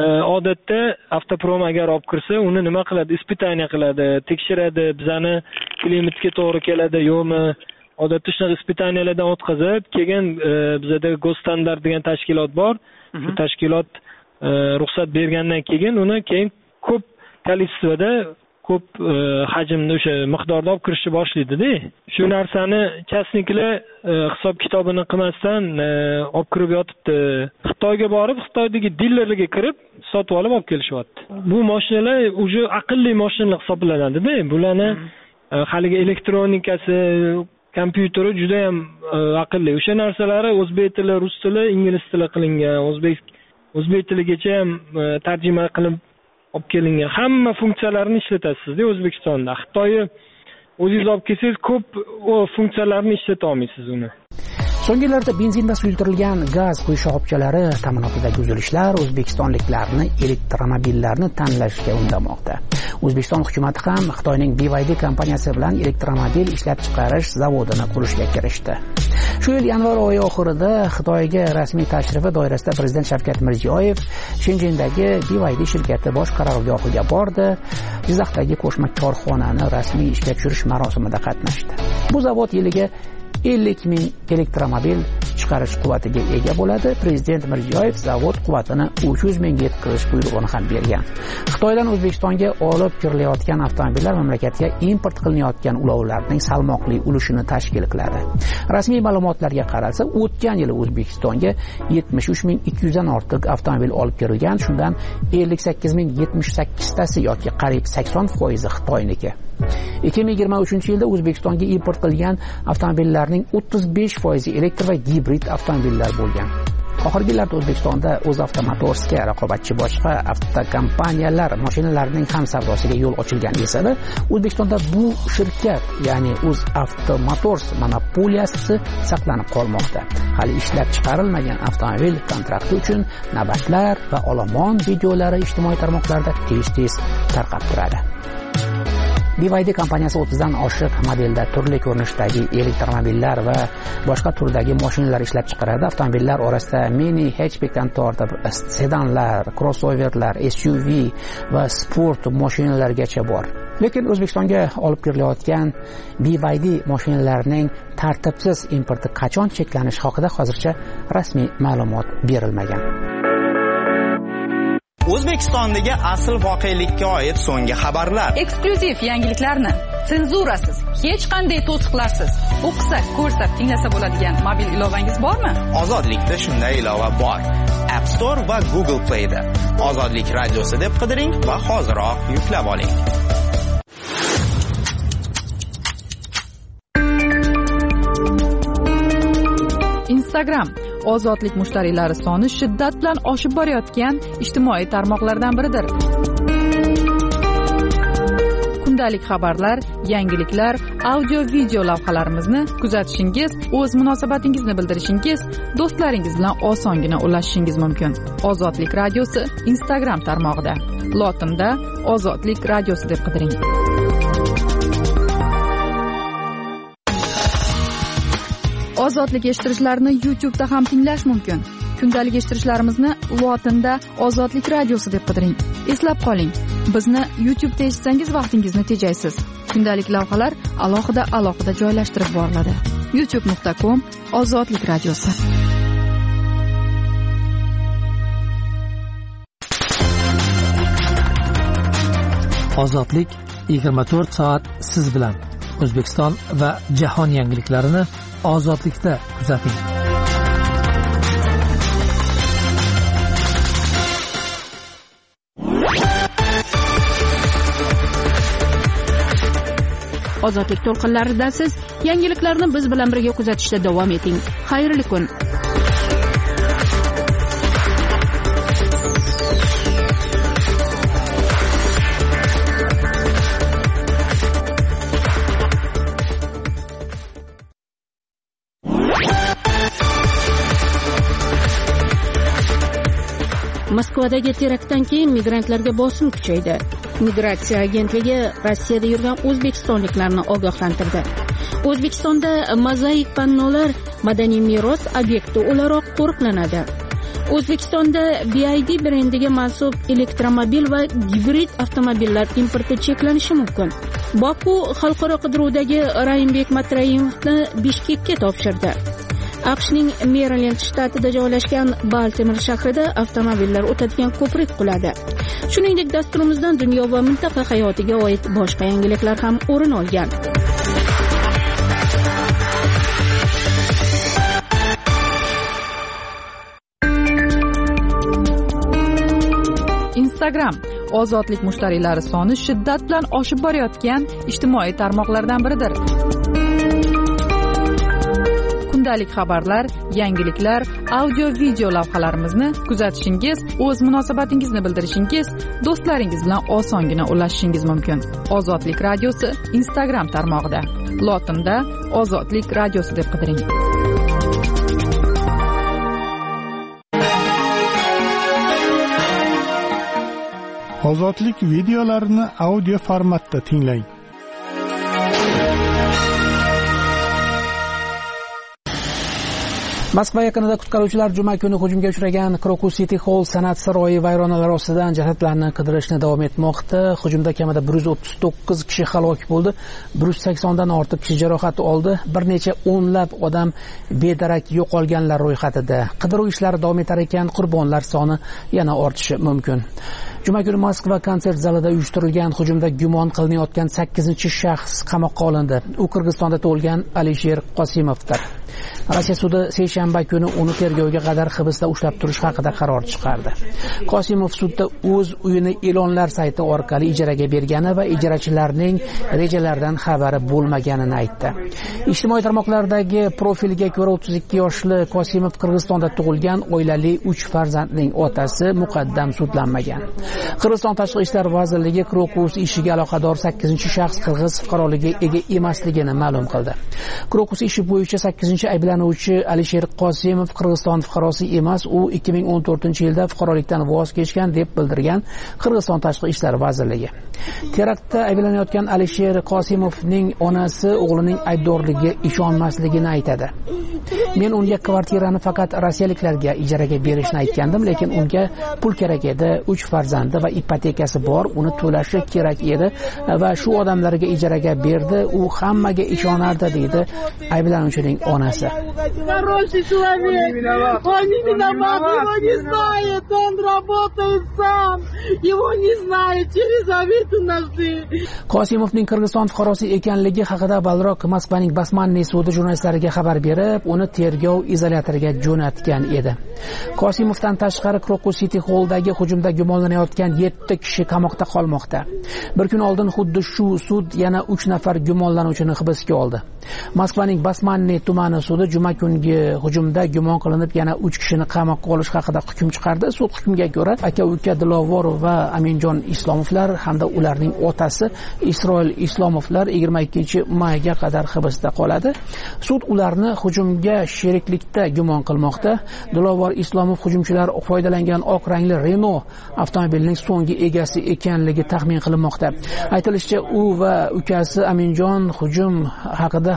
Speaker 20: odatda avtoprom agar olib kirsa, uni nima qiladi? Испытание qiladi, tekshiradi, bizani klimatga to'g'ri keladi, yo'qmi? Odatda shunaqa испытанияларdan o'tkazib, keyin bizada Gosstandart degan tashkilot bor. Shu tashkilot ruxsat bergandan keyin uni keyin ko'p kolичествоda, ko'p hajmda o'sha miqdorda olib kirishni boshlaydi-da. Shu narsani chasniklar hisob kitobini qilmasdan olib kirib yotibdi. Xitoyga borib, Xitoydagi dilerlarga kirib, sotib olib olib kelishyapti. Bu mashinalar uje aqlli mashinalar hisoblanadi-da. Bularni haligi elektronikasi, kompyuteri juda ham aqlli. O'sha narsalari o'zbek tili, rus tili, ingliz tili qilingan, o'zbek o'zbek tiligacha ham tarjima qilib olib kelingan. Hamma funksiyalarini ishlatasizda O'zbekistonda. Xitoyni o'zingiz olib kelsangiz ko'p funksiyalarni ishlata olmaysiz uni.
Speaker 16: So'nggi yillarda benzinda suyultirilgan gaz quyish shoxobchalari ta'minotidagi uzilishlar o'zbekistonliklarni elektromobillarni tanlashga undamoqda. O'zbekiston hukumatı ham Xitoyning B Y D kompaniyasi bilan elektromobil ishlab chiqarish zavodini qurishga kirishdi. Shu yil yanvar oyi oxirida Xitoyga rasmiy tashrifi doirasida Prezident Shavkat Mirziyoyev Shenzhendagi B Y D shirkati bosh qarorgohiga bordi. Jizzaxdagi qo'shma korxonani rasmiy ishga tushirish marosimida qatnashdi. Bu zavod yiliga ellik ming elektromobil chiqarish quvvatiga ega bo'ladi. Prezident Mirziyoyev zavod quvvatini uch yuz mingga yetkazish buyrug'ini ham bergan. Xitoydan O'zbekistonga olib kirilayotgan avtomobillar mamlakatga import qilinayotgan ulovlarning salmoqli ulushini tashkil qiladi. Rasmiy ma'lumotlarga qaralsa, o'tgan yili O'zbekistonga yetmish uch ming ikki yuz dan ortiq avtomobil olib kirilgan, shundan ellik sakkiz ming yetmish sakkiz tasi yoki qariyb sakson foiz Xitoyniki. ikki ming yigirma uchinchi yilda O'zbekistonga import qilingan avtomobillarning o'ttiz besh foizi elektr va gibrid avtomobillar bo'lgan. Oxirgi yillarda O'zbekistonda O'zavtomotorsga raqobatchi boshqa avtokompaniyalar mashinalarining ham savdosiga yo'l ochilgan esa-da, O'zbekistonda bu shirkat, ya'ni O'zavtomotors monopoliyasi saqlanib qolmoqda. Hali ishlab chiqarilmagan avtomobil kontrakti uchun navbatlar va olomon videolari ijtimoiy tarmoqlarda tez-tez tarqab turadi. B Y D kompaniyasi o'ttizdan oshiq modelda turli ko'rinishdagi elektromobillar va boshqa turdagi mashinalar ishlab chiqaradi. Avtomobillar orasida mini, hatchbackdan tortib sedanlar, crossoverlar, S U V va sport mashinalargacha bor. Lekin O'zbekistonga olib kirilayotgan B Y D mashinalarining tartibsiz importi qachon cheklanishi haqida hozircha rasmiy ma'lumot berilmagan.
Speaker 21: O'zbekistondagi asl voqelikka oid so'nggi xabarlar.
Speaker 2: Eksklyuziv yangiliklarni senzurasiz, hech qanday to'siqlarsiz o'qisa, ko'rsat, tinglasa bo'ladigan mobil ilovangiz bormi?
Speaker 21: Ozodlikda shunday ilova bor. App Store va Google Play da. Ozodlik radiosi deb qidiring va hoziroq yuklab oling.
Speaker 2: Instagram ozodlik mushtariylari soni shiddat bilan oshib borayotgan ijtimoiy tarmoqlardan biridir. Kundalik xabarlar, yangiliklar, audio video lavhalarimizni kuzatishingiz, o'z munosabatingizni bildirishingiz, do'stlaringiz bilan osongina ulashishingiz mumkin. Ozodlik radiosi Instagram tarmog'ida. Lotinda Ozodlik radiosi deb qidiring. Ozodlik eshittirishlarni YouTube'da ham tinglash mumkin. Kundalik eshittirishlarimizni lotinda Ozodlik radiosi deb qidiring. Eslab qoling, bizni YouTube'da eshitsangiz vaqtingizni tejaysiz. Kundalik lavhalar alohida alohida joylashtirib boriladi. youtube nuqta com Ozodlik radiosi.
Speaker 3: Ozodlik yigirma to'rt soat siz bilan. O'zbekiston va jahon yangiliklarini ozodlikda kuzating.
Speaker 1: Ozodlik to'lqinlarida siz yangiliklarni biz bilan birga kuzatishda davom eting. Xayrli kun. Moskvadagi teraktdan keyin migrantlarga bosim kuchaydi. Migratsiya agentligi Rossiyada yurgan o'zbekistonliklarni ogohlantirdi. O'zbekistonda mozaik pannolar madaniy meros obyekti o'laroq qo'riqlanadi. O'zbekistonda B I D brendiga mansub elektromobil va gibrid avtomobillar importi cheklanishi mumkin. Boku xalqaro qidiruvdagi Raimbek Matrayimovni Bishkekka topshirdi. AQShning Merilend shtatida joylashgan Baltimore shahrida avtomobillar o'tadigan ko'prik quladi. Shuningdek, dasturimizdan dunyo va mintaqa hayotiga oid boshqa yangiliklar ham o'rin olgan.
Speaker 2: Instagram ozodlik mushtariylari soni shiddat bilan oshib borayotgan ijtimoiy tarmoqlardan biridir. Kundalik xabarlar, yangiliklar, audio video lavhalarimizni kuzatishingiz, o'z munosabatingizni bildirishingiz, do'stlaringiz bilan osongina ulashishingiz mumkin. Ozodlik radiosi Instagram tarmog'ida. Lotinda Ozodlik radiosi deb qidiring.
Speaker 4: Ozodlik videolarini audio formatda tinglang.
Speaker 16: Moskva yaqinida qutqaruvchilar juma kuni hujumga uchragan Krokus City Hall san'at saroyi vayronalari ostidan jasadlarni qidirishni davom etmoqda. Hujumda kamida bir yuz o'ttiz to'qqiz kishi halok bo'ldi, bir yuz sakson dan ortiq kishi jarohat oldi, bir necha o'nlab odam bedarak yo'qolganlar ro'yxatida. Qidiruv ishlari davom etar ekan, qurbonlar soni yana ortishi mumkin. Juma kuni Moskva konsert zalida uyushtirilgan hujumda gumon qilinayotgan sakkizinchi shaxs qamoqqa olindi. U Qirg'izistonda tug'ilgan Alisher Qosimovdir. Rossiya sudi seshanba kuni uni tergovga qadar hibsda ushlab turish haqida qaror chiqardi. Qosimov sudda o'z uyini e'lonlar sayti orqali ijaraga bergani va ijarachilarning rejalaridan xabari bo'lmaganini aytdi. Ijtimoiy tarmoqlardagi profiliga ko'ra o'ttiz ikki yoshli Qosimov Qirg'izistonda tug'ilgan oilali uch farzandning otasi, muqaddam sudlanmagan. Qirg'iziston Tashqi ishlar vazirligi Krokus ishiga aloqador sakkizinchi shaxs qirg'iz fuqaroligiga ega emasligini ma'lum qildi. Krokus ishi bo'yicha sakkizinchi ayblanuvchi Alisher Qosimov Qirg'iziston fuqarosi emas, u ikki ming o'n to'rtinchi yilda fuqarolikdan voz kechgan deb bildirgan Qirg'iziston Tashqi ishlar vazirligi. Teraktda ayblanayotgan Alisher Qosimovning onasi o'g'lining aybdorligiga ishonmasligini aytadi. Men unga kvartirani faqat rossiyaliklarga ijaraga berishni aytgandim, lekin unga pul kerak edi, uch farzandi va ipotekasi bor, uni to'lashi kerak edi va shu odamlarga ijaraga berdi, u hammaga ishonardi, deydi ayblanuvchining onasi.
Speaker 22: Хороший человек. Он не виноват, его не знает, он работает сам. Его не знает, через Авиту нашли.
Speaker 16: Qosimovning Qirg'iziston fuqarosi ekanligi haqida avvalroq Moskvaning Basmanniy sudi jurnalistlarga xabar berib, uni tergov izolyatoriga jo'natgan edi. Qosimovdan tashqari Krokus City Halldagi hujumda gumonlanayotgan yetti kishi qamoqda qolmoqda. Bir kun oldin xuddi shu sud yana uch nafar gumonlanuvchini hibsga oldi. Moskvaning Basmanniy tumani sudi juma kungi hujumda gumon qilinib yana uch kishini qamoqqa olish haqida hukm chiqardi. Sud hukmiga ko'ra aka-uka Dilovorov va Aminjon Islomovlar hamda ularning otasi Isroil Islomovlar yigirma ikkinchi mayga qadar hibsda qoladi. Sud ularni hujumga sheriklikda gumon qilmoqda. Dilovor Islomov hujumchilar foydalangan oq rangli Renault avtomobilining so'nggi egasi ekanligi taxmin qilinmoqda. Aytilishicha, u va ukasi Aminjon hujum haqida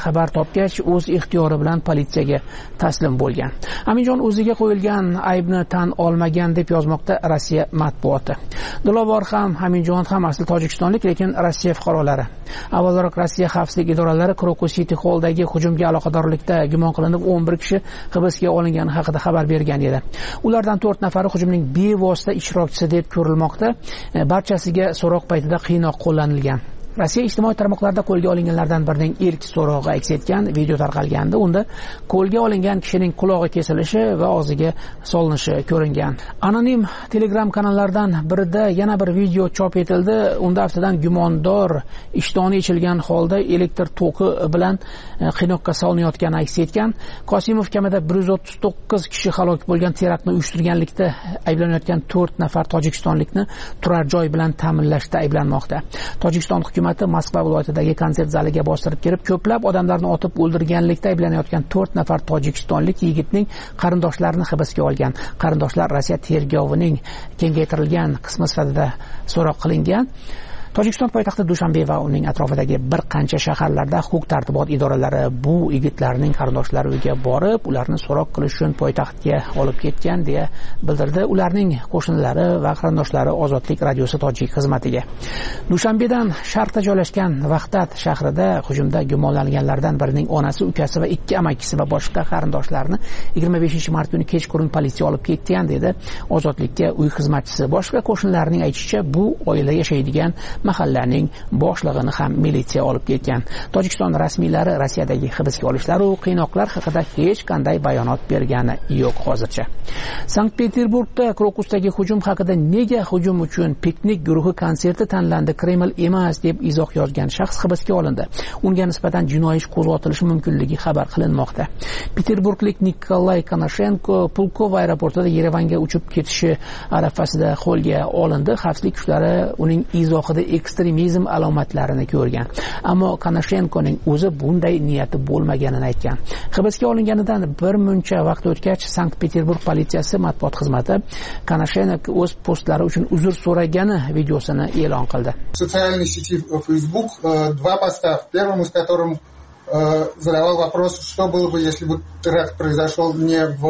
Speaker 16: xabar topgach o'z ixtiyori bilan politsiyaga taslim bo'lgan. Aminjon o'ziga qo'yilgan aybni tan olmagan deb yozmoqda Rossiya matbuoti. Dilovar ham Aminjon ham asli tojikistonlik, lekin Rossiya fuqarolari. Avvalroq Rossiya xavfsizlik idoralari Krokus City Hall'dagi hujumga aloqadorlikda gumon qilinib o'n bir kishi hibsga olingani haqida xabar bergan edi. Ulardan to'rt nafari hujumning bevosita ishtirokchisi deb ko'rilmoqda. Barchasiga so'roq paytida qiynoq qo'llanilgan. Rossiya ijtimoiy tarmoqlarda qo'lga olinganlardan birining ilk so'rog'i aks etgan video tarqalganda unda qo'lga olingan kishining qulog'i kesilishi va og'ziga solinishi ko'ringan. Anonim Telegram kanallardan birida yana bir video chop etildi. Unda aftidan gumondor ishtoni ichilgan holda elektr toki bilan qiynoqqa solinayotgani aks etgan. Qosimov kamida bir yuz o'ttiz to'qqiz kishi halok bo'lgan teraktni uyushtirganlikda ayblanayotgan to'rt nafar tojikistonlikni turar joy bilan ta'minlashda ayblanmoqda. Tojikiston hukumati Moskva viloyatidagi konsert zaliga bostirib kirib, ko'plab odamlarni otib o'ldirganlikda ayblanayotgan to'rt nafar tojikistonlik yigitning qarindoshlarini hibsga olgan. Qarindoshlar Rossiya tergovining kengaytirilgan qismi sifatida so'roq qilingan. Tojikiston poytaxti Dushanbe va uning atrofidagi bir qancha shaharlarda huquq-tartibot idoralari bu yigitlarning qarindoshlari uyiga borib, ularni so'roq qilish uchun poytaxtga olib ketgan deya bildirdi ularning qo'shnilari va qarindoshlari Ozodlik radiosi tojik xizmatiga. Dushanbedan sharqda joylashgan Vahdat shahrida hujumda gumonlanganlardan birining onasi, ukasi va ikki amakisi va boshqa qarindoshlarini yigirma beshinchi mart kuni kechqurun politsiya olib ketgan dedi Ozodlikka uy xizmatchisi. Boshqa qo'shnilarning aytishicha, bu oila yashaydigan mahallaning boshlig'ini ham militsiya olib ketgan. Tojikiston rasmiylari Rossiyadagi hibsga olishlar va qiynoqlar haqida hech qanday bayonot bergani yo'q hozircha. Sankt-Peterburgda Krokusdagi hujum haqida nega hujum uchun piknik guruhi konserti tanlandi, Kreml emas deb izoh yozgan shaxs hibsga olindi. Unga nisbatan jinoiy ish qo'zg'atilishi mumkinligi xabar qilinmoqda. Peterburglik Nikolay Konashenko Pulkov aeroportida Yerevanga uchib ketishi arafasida qo'lga olindi. Xavfsizlik kuchlari uning izohida ekstremizm alomatlarini ko'rgan. Ammo Konashenkoning o'zi bunday niyati bo'lmaganini aytgan. Hibsga olinganidan bir muncha vaqt o'tgach, Sankt-Peterburg politsiyasi matbuot xizmati Konashenko o'z postlari uchun uzr so'ragani videosini e'lon qildi.
Speaker 9: Социальной сети Facebook два поста, в первом из которых задавал вопрос, что было бы, если бы теракт произошел не в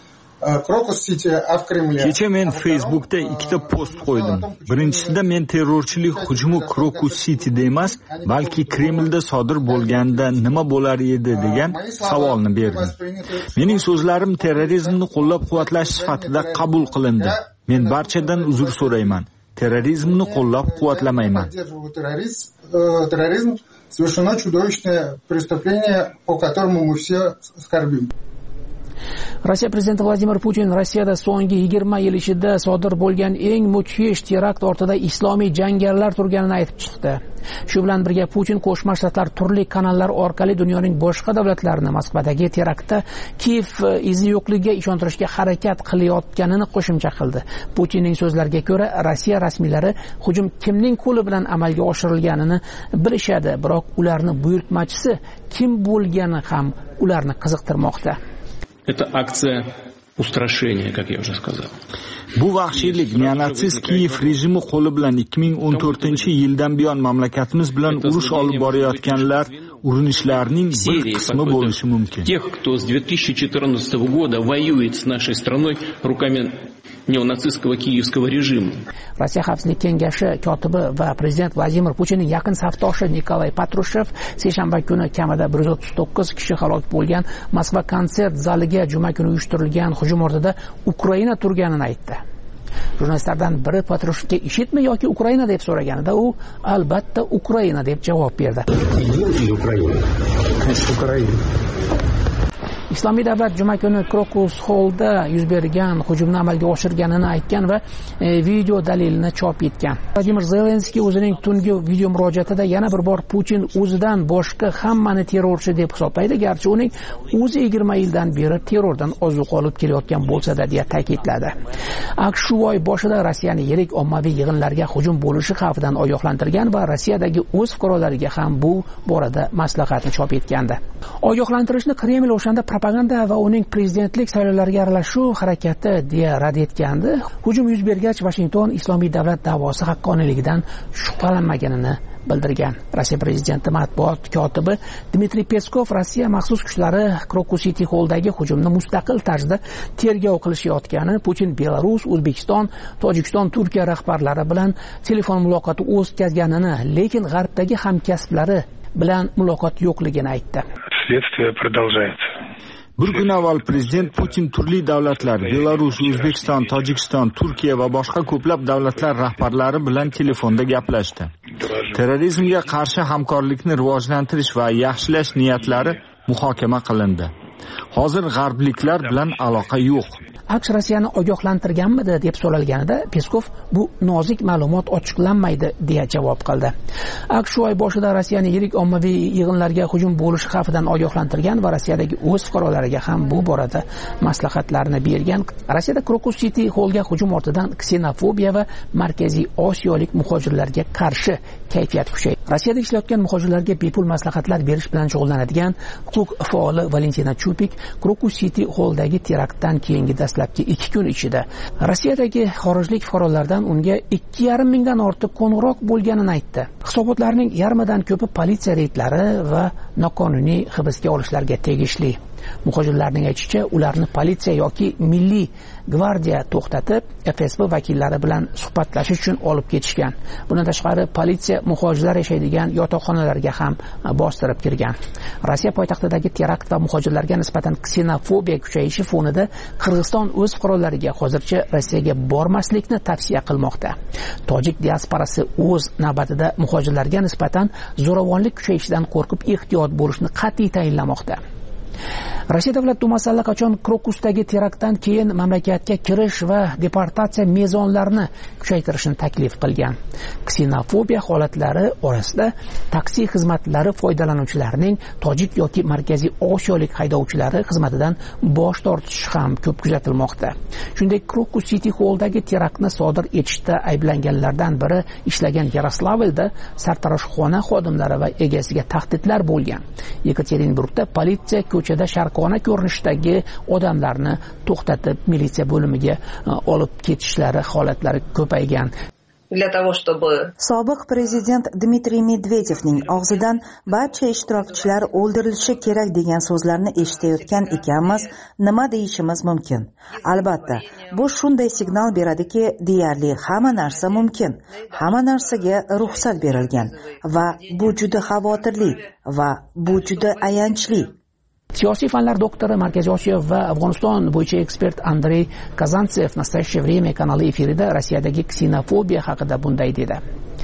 Speaker 5: Kecha men Facebookda ikkita post qo'ydim. Birinchisida men terrorchilik hujumi Krokus Cityda emas, balki Kremlda sodir bo'lganda nima bo'lar edi degan savolni berdim. Mening so'zlarim terrorizmni qo'llab-quvvatlash sifatida qabul qilindi. Men barchadan uzr so'rayman. Terrorizmni qo'llab-quvvatlamayman.
Speaker 9: Terrorizm совершено чудовищное преступление, по которому мы все скорбим.
Speaker 16: Rossiya prezidenti Vladimir Putin Rossiyada so'nggi yigirma yil ichida sodir bo'lgan eng mudhish terakt ortida islomiy jangarilar turganini aytib chiqdi. Shu bilan birga Putin Qo'shma Shtatlar turli kanallar orqali dunyoning boshqa davlatlarini Moskvadagi teraktda Kiyev izi yo'qligiga ishontirishga harakat qilayotganini qo'shimcha qildi. Putinning so'zlariga ko'ra, Rossiya rasmiylari hujum kimning qo'li bilan amalga oshirilganini bilishadi, biroq ularning buyurtmachisi kim bo'lgani ham ularni qiziqtirmoqda.
Speaker 12: Это акция устрашения, как я уже сказал.
Speaker 5: Bu vahshiylik neonatsist Kiyev rejimi qo'li bilan ikki ming o'n to'rtinchi yildan buyon mamlakatimiz bilan urush olib borayotganlar urinishlarining bir qismi bo'lishi mumkin.
Speaker 12: Тех, кто с две тысячи четырнадцатого года воюет с нашей страной руками неонацистского киевского режима.
Speaker 16: Rossiya Xavfsizlik kengashi kotibi va prezident Vladimir Putinning yaqin safdoshi Nikolay Patrushev seshanba kuni kamida bir yuz o'ttiz to'qqiz kishi halok bo'lgan Moskva konsert zaliga juma kuni uyushtirilgan hujum ortida Ukraina turganini aytdi. Jurnalistlardan biri Patrushevga ishitmi yoki Ukraina deb so'raganida u albatta Ukraina deb javob berdi. Ukraina. Islomiy davlat juma kuni Krokus Hall'da yuz bergan hujumni amalga oshirganini aytgan va e, video dalilini chop etgan. Vladimir Zelenskiy o'zining tungi video murojaatida yana bir bor Putin o'zidan boshqa hammani terrorchi deb hisoblaydi, garchi uning o'zi yigirma yildan beri terrordan ozuq olib kelayotgan bo'lsa-da deya ta'kidladi. AQSh shu oy boshida Rossiyani yirik ommaviy yig'inlarga hujum bo'lishi xavfidan ogohlantirgan va Rossiyadagi o'z fuqarolariga ham bu borada maslahatni chop etgandi. Ogohlantirishni Kreml o'shanda propaganda va uning prezidentlik saylovlariga aralashuv harakati deya rad etgandi. Hujum yuz bergach, Washington islomiy davlat da'vosi haqqoniyligidan shubhalanmaganini bildirgan. Rossiya prezidenti matbuot kotibi Dmitriy Peskov Rossiya maxsus kuchlari Crocus City Hall'dagi hujumni mustaqil tarzda tergov qilishayotgani, Putin Belarus, O'zbekiston, Tojikiston, Turkiya rahbarlari bilan telefon muloqoti o'tkazganini, lekin g'arbdagi hamkasblari bilan muloqot yo'qligini aytdi.
Speaker 6: Следствие продолжается.
Speaker 5: Bir kun avval prezident Putin turli davlatlar, Belarus, O'zbekiston, Tojikiston, Turkiya va boshqa ko'plab davlatlar rahbarlari bilan telefonda gaplashdi. Terrorizmga qarshi hamkorlikni rivojlantirish va yaxshilash niyatlari muhokama qilindi. Hozir g'arbliklar bilan aloqa yo'q.
Speaker 16: AQSh Rossiyani ogohlantirganmidi deb so'ralganida Peskov bu nozik ma'lumot ochiqlanmaydi deya javob qildi. AQSh shu oy boshida Rossiyani yirik ommaviy yig'inlarga hujum bo'lishi xavfidan ogohlantirgan va Rossiyadagi o'z fuqarolariga ham bu borada maslahatlarni bergan. Rossiyada Crocus City Hall'ga hujum ortidan ksenofobiya va Markaziy Osiyolik muhojirlarga qarshi kayfiyat kuchaydi. Rossiyada ishlayotgan muhojirlarga bepul maslahatlar berish bilan shug'ullanadigan huquq faoli Valentina Chupik Crocus City Hall'dagi teraktdan keyingi dastlabki ikki kun ichida Rossiyadagi xorijlik fuqarolardan unga ikki yarim mingdan ortiq qo'ng'iroq bo'lganini aytdi. Hisobotlarning yarmidan ko'pi politsiya reydlari va noqonuniy hibsga olishlarga tegishli. Muhojirlarning aytishicha, ularni politsiya yoki milliy gvardiya to'xtatib, F S B vakillari bilan suhbatlashish uchun olib ketishgan. Bundan tashqari, politsiya muhojirlar yashaydigan yotoqxonalarga ham bostirib kirgan. Rossiya poytaxtidagi terakt va muhojirlarga nisbatan ksenofobiya kuchayishi fonida Qirg'iziston o'z fuqarolariga hozircha Rossiyaga bormaslikni tavsiya qilmoqda. Tojik diasporasi o'z navbatida muhojirlarga nisbatan zo'ravonlik kuchayishidan qo'rqib ehtiyot bo'lishni qat'iy tayinlamoqda. Rossiya Davlat Dumasi allaqachon Crocusdagi teraktdan keyin mamlakatga kirish va deportatsiya mezonlarini kuchaytirishni taklif qilgan. Ksenofobiya holatlari orasida taksi xizmatlari foydalanuvchilarining tojik yoki Markaziy Osiyolik haydovchilari xizmatidan bosh tortishi ham ko'p kuzatilmoqda. Shunday Crocus City Hall'dagi teraktni sodir etishda ayblanganlardan biri ishlagan Yaroslavlda sartaroshxona xodimlari va egasiga tahdidlar bo'lgan. Yekaterinburgda politsiya ko'chada sharqona ko'rinishdagi odamlarni to'xtatib militsiya bo'limiga olib ketishlari holatlari ko'paygan.
Speaker 8: Для того, чтобы
Speaker 23: Sobiq prezident Dmitriy Medvedevning og'zidan barcha ishtirokchilar o'ldirilishi kerak degan so'zlarni eshitayotgan ekanmiz, nima deyishimiz mumkin? Albatta, bu shunday signal beradiki, deyarli hamma narsa mumkin. Hamma narsaga ruxsat berilgan va bu juda xavotirli va bu juda ayanchli.
Speaker 16: Siyosiy fanlar doktori, Markaziy Osiyo va Afg'oniston bo'yicha ekspert Andrey Kazantsev Nastoящее время kanali efirida Rossiyadagi ksenofobiya haqida bunday dedi.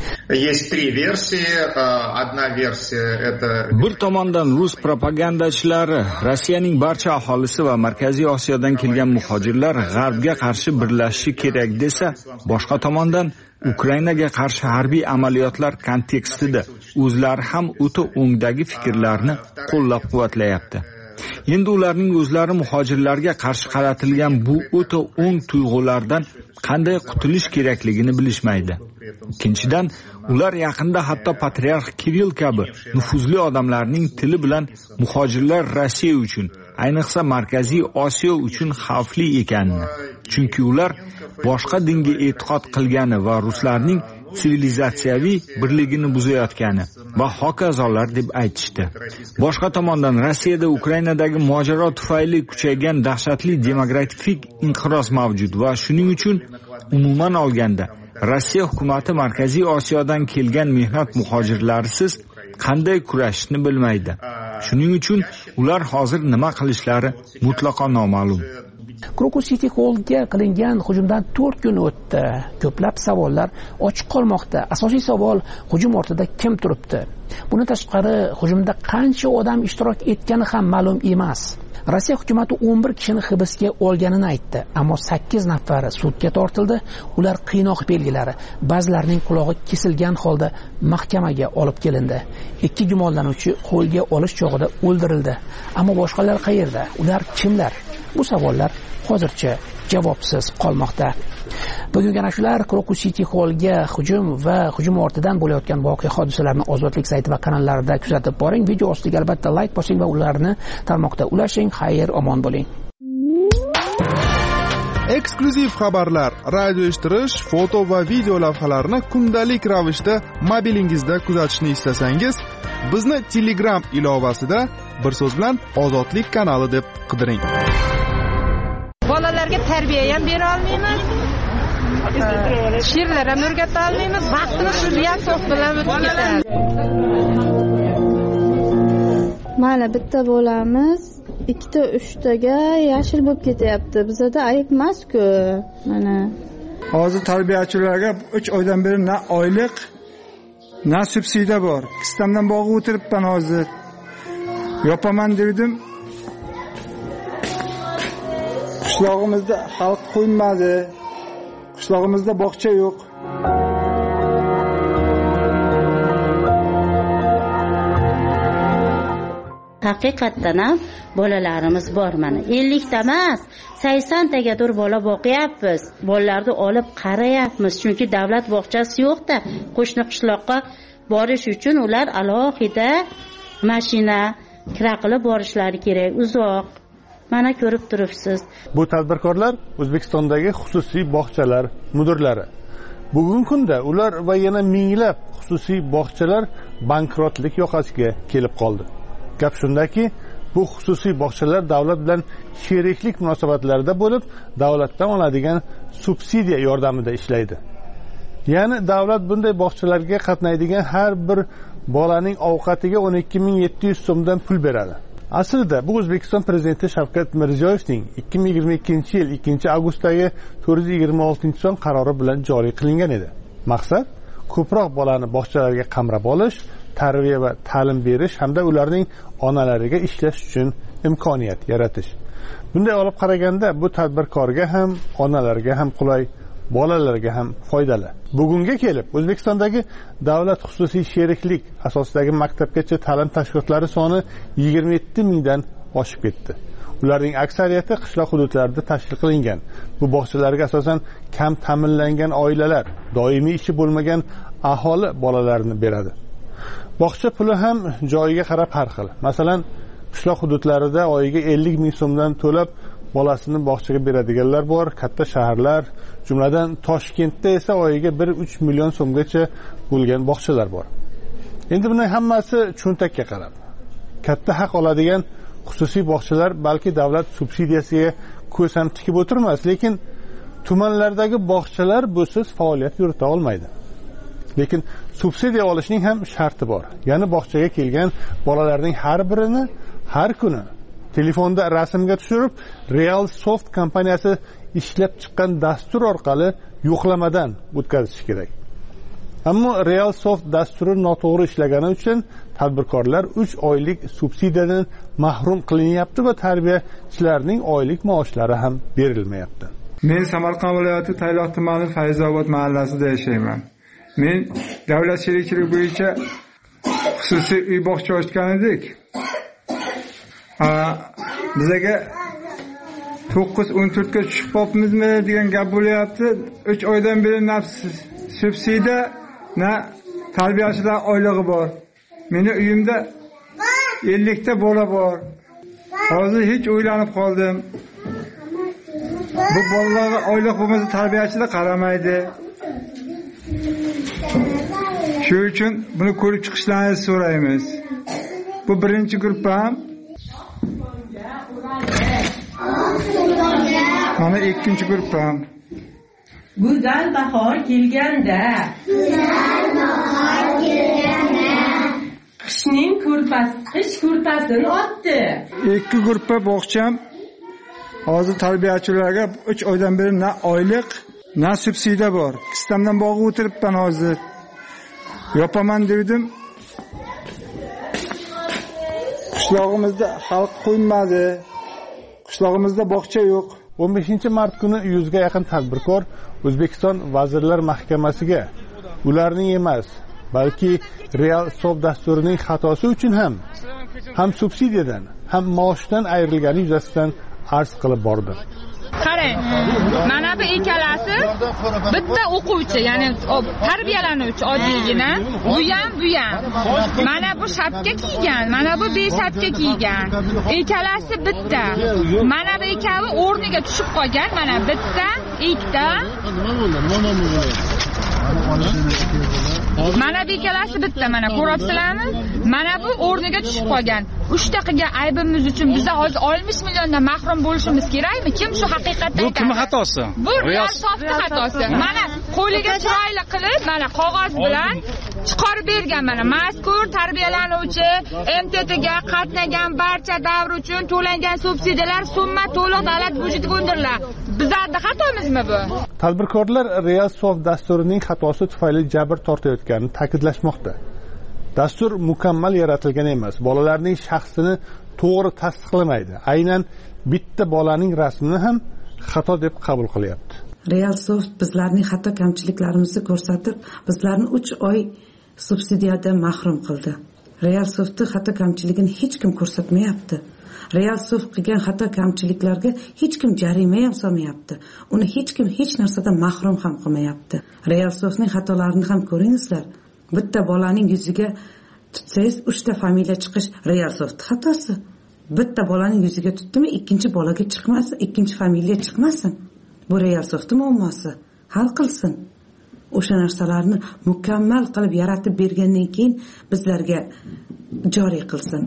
Speaker 24: Есть три версии. Одна версия это
Speaker 5: Bir tomondan rus propagandachilari Rossiyaning barcha aholisi va Markaziy Osiyodan kelgan muhojirlar g'arbga qarshi birlashishi kerak desa, boshqa tomondan Ukrainaga qarshi harbiy amaliyotlar kontekstida o'zlari ham o'ta o'ngdagi fikrlarni qo'llab-quvvatlayapti. Endi ularning o'zlari muhojirlarga qarshi qaratilgan bu o'ta o'ng tuyg'ulardan qanday qutulish kerakligini bilishmaydi. Ikkinchidan, ular yaqinda hatto patriarx Kirill kabi nufuzli odamlarning tili bilan muhojirlar Rossiya uchun, ayniqsa Markaziy Osiyo uchun xavfli ekanini, chunki ular boshqa dinga e'tiqod qilgani va ruslarning sivilizatsiyaviy birligini buzayotgani va hokazolar deb aytishdi. Boshqa tomondan Rossiyada Ukrainadagi mojaro tufayli kuchaygan dahshatli demografik inqiroz mavjud va shuning uchun umuman olganda Rossiya hukumati Markaziy Osiyodan kelgan mehnat muhojirlarisiz qanday kurashishni bilmaydi. Shuning uchun ular hozir nima qilishlari mutlaqo noma'lum.
Speaker 16: Crocus City Hall'ga qilingan hujumdan to'rt kun o'tdi. Ko'plab savollar ochiq qolmoqda. Asosiy savol, hujum ortida kim turibdi? Bundan tashqari, hujumda qancha odam ishtirok etgani ham ma'lum emas. Rossiya hukumatı o'n bir kishini hibsga olganini aytdi, ammo sakkiz nafari sudga tortildi. Ular qiynoq belgilari, ba'zilarining qulog'i kesilgan holda mahkamaga olib kelindi. Ikki gumonlanuvchi qo'lga olish chog'ida o'ldirildi. Ammo boshqalar qayerda? Ular kimlar? Bu savollar hozircha javobsiz qolmoqda. Bugungi ana shular Crocus City Hall'ga hujum va hujum ortidan bo'layotgan voqea hodisalarni Ozodlik sayti va kanallarida kuzatib boring. Video ostiga albatta like bosing va ularni tarmoqda ulashing. Xayr, omon bo'ling.
Speaker 7: eksklyuziv xabarlar, radio eshittirish, foto va video lavhalarni kundalik ravishda mobilingizda kuzatishni istasangiz, bizni Telegram ilovasida bir so'z bilan Ozodlik kanali deb qidiring.
Speaker 8: Bolalarga tarbiya ham bera olmaymiz. She'rlar ham o'rgata olmaymiz. Vaqtimiz shu real so'z bilan o'tib ketadi.
Speaker 11: Mana bitta bo'lamiz ikkita uchtaga yashil bo'lib ketyapti. Bizda ayb emas-ku. Mana
Speaker 13: hozir tarbiyachilarga uch oydan beri na oylik, na subsidiya bor. Kistamdan bog'i o'tiribman hozir. Yopaman dedim. Qishlog'imizda xalq qo'ymadi. Qishlog'imizda bog'cha yo'q.
Speaker 25: Haqiqatdan ham bolalarimiz bor mana. ellik ta emas, sakson tagadir bola boqyapmiz. Bolalarni olib qarayapmiz, chunki davlat bog'chasi yo'q-da. Qo'shni qishloqqa borish uchun ular alohida mashina kira qilib borishlari kerak, uzoq. Mana ko'rib turibsiz.
Speaker 26: Bu tadbirkorlar O'zbekistondagi xususiy bog'chalar mudirlari. Bugungi kunda ular va yana minglab xususiy bog'chalar bankrotlik yoqasiga kelib qoldi. Gap shundaki, bu xususiy bog'chalar davlat bilan sheriklik munosabatlarida bo'lib, davlatdan oladigan subsidiya yordamida ishlaydi. Ya'ni davlat bunday bog'chalarga qatnaydigan har bir bolaning ovqatiga o'n ikki ming yetti yuz so'mdan pul beradi. Aslida bu O'zbekiston prezidenti Shavkat Mirziyoyevning ikki ming yigirma ikkinchi yil ikkinchi avgustdagi to'rt yuz yigirma oltinchi son qarori bilan joriy qilingan edi. Maqsad ko'proq bolani bog'chalarga qamrab olish, tarbiya va ta'lim berish hamda ularning onalariga ishlash uchun imkoniyat yaratish. Bunday olib qaraganda bu tadbirkorga ham, onalarga ham qulay, bolalarga ham foydali. Bugunga kelib O'zbekistondagi davlat xususiy sheriklik asosidagi maktabgacha ta'lim tashkilotlari soni yigirma yetti mingdan oshib ketdi. Ularning aksariyati qishloq hududlarida tashkil qilingan. Bu bog'chalarga asosan kam ta'minlangan oilalar, doimiy ishi bo'lmagan aholi bolalarini beradi. Bog'cha puli ham joyiga qarab har xil. Masalan, qishloq hududlarida oyiga ellik ming so'mdan to'lab bolasini bog'chaga beradiganlar bor, katta shaharlar, jumladan Toshkentda esa oyiga bir uch million so'mgacha bo'lgan bog'chalar bor. Endi buning hammasi cho'ntakka qarab. Katta haq oladigan xususiy bog'chalar balki davlat subsidiyasiga ko'z ham tikib o'tirmas, lekin tumanlardagi bog'chalar busiz faoliyat yurita olmaydi. Lekin subsidiya olishning ham sharti bor. Ya'ni bog'chaga kelgan bolalarning har birini har kuni telefonda rasmga tushirib, Real Soft kompaniyasi ishlab chiqqan dastur orqali yo'qlamadan o'tkazish kerak. Ammo Real Soft dasturi noto'g'ri ishlagani uchun tadbirkorlar uch oylik subsidiyadan mahrum qilinyapti va tarbiyachilarning oylik maoshlari ham berilmayapti.
Speaker 13: Men Samarqand viloyati Tayloq tumani Fayzobod mahallasida yashayman. Men davlat sherikchiligi bo'yicha xususiy uy bog'cha ochgan edik. Bizga to'qqiz o'n to'rtga tushib qolibmizmi degan gap bo'lyapti. uch oydan beri na subsidiya, na tarbiyachilar oyligi bor. Meni uyimda ellik ta bola bor. Hozir hech o'ylanib qoldim. Bu bolalarga oylik bo'lmasa tarbiyachilar qaramaydi. Shu uchun buni ko'rib chiqishlaringizni so'raymiz. Bu birinchi guruhim. Mana ikkinchi guruhim.
Speaker 27: Go'zal bahor kelganda, go'zal bahor kelganda, qishning ko'rpasi, qish ko'rpasini otdi.
Speaker 13: Ikki guruhga bog'cham hozir tarbiyachilarga uch oydan beri na oylik, na subsidiya bor. Kistamdan bog'i o'tiribman hozir. Yopaman dedim. Qishlog'imizda xalq qo'ymadi. Qishlog'imizda bog'cha yo'q.
Speaker 26: o'n beshinchi mart kuni yuzga yaqin tadbirkor O'zbekiston Vazirlar Mahkamasiga ularning emas, balki Real Soft dasturining xatosi uchun ham ham subsidiyadan, ham maoshdan ayrilgani yuzasidan arz qilib bordi.
Speaker 10: Qarang, mana bu ikkalasi bitta o'quvchi, ya'ni tarbiyalanuvchi oddiygina, bu ham, bu ham. Mana bu shapka kiygan, mana bu beshapka kiygan. Ikkalasi bitta. Mana bu ikkovi o'rniga tushib qolgan, mana bitta, ikkita. Mana bu ikkalasi bitta, mana ko'ryapsizlarmi? Mana bu o'rniga tushib qolgan. uchta qilgan aybimiz uchun biz hozir oltmish milliondan mahrum bo'lishimiz kerakmi? Kim shu haqiqatda?
Speaker 14: Bu kim xatosi?
Speaker 10: Bu Riyosovning xatosi. Mana qo'liga chiroyli qilib, mana qog'oz bilan chiqarib bergan, mana mazkur tarbiyalanuvchi M T Tga qatnagan barcha davr uchun to'langan subsidiyalar summa to'liq davlat byudjetiga undiriladi. Bizlarning xatomizmi bu?
Speaker 26: Tadbirkorlar Riyosov dasturining xatosi tufayli jabr tortayotganini ta'kidlashmoqda. Dastur mukammal yaratilgan emas. Bolalarning shaxsini to'g'ri tasdiqlamaydi. Aynan bitta bolaning rasmini ham xato deb qabul qilyapti.
Speaker 15: Realsoft bizlarning xato kamchiliklarimizni ko'rsatib, bizlarni uch oy subsidiyadan mahrum qildi. Realsoftning xato kamchiligini hech kim ko'rsatmayapti. Realsoft qilgan xato kamchiliklarga hech kim jarima ham solmayapti. Uni hech kim hech narsadan mahrum ham qilmayapti. Realsoftning xatolarini ham ko'ringizlar. Bitta bolaning yuziga tutsangiz uchta familiya chiqish Realsoft xatosi. Bitta bolaning yuziga tutdimi, ikkinchi bolaga chiqmasin, ikkinchi familiya chiqmasin. Bu Realsoftning muammosi. Hal qilsin. O'sha narsalarni mukammal qilib yaratib bergandan keyin bizlarga joriy qilsin.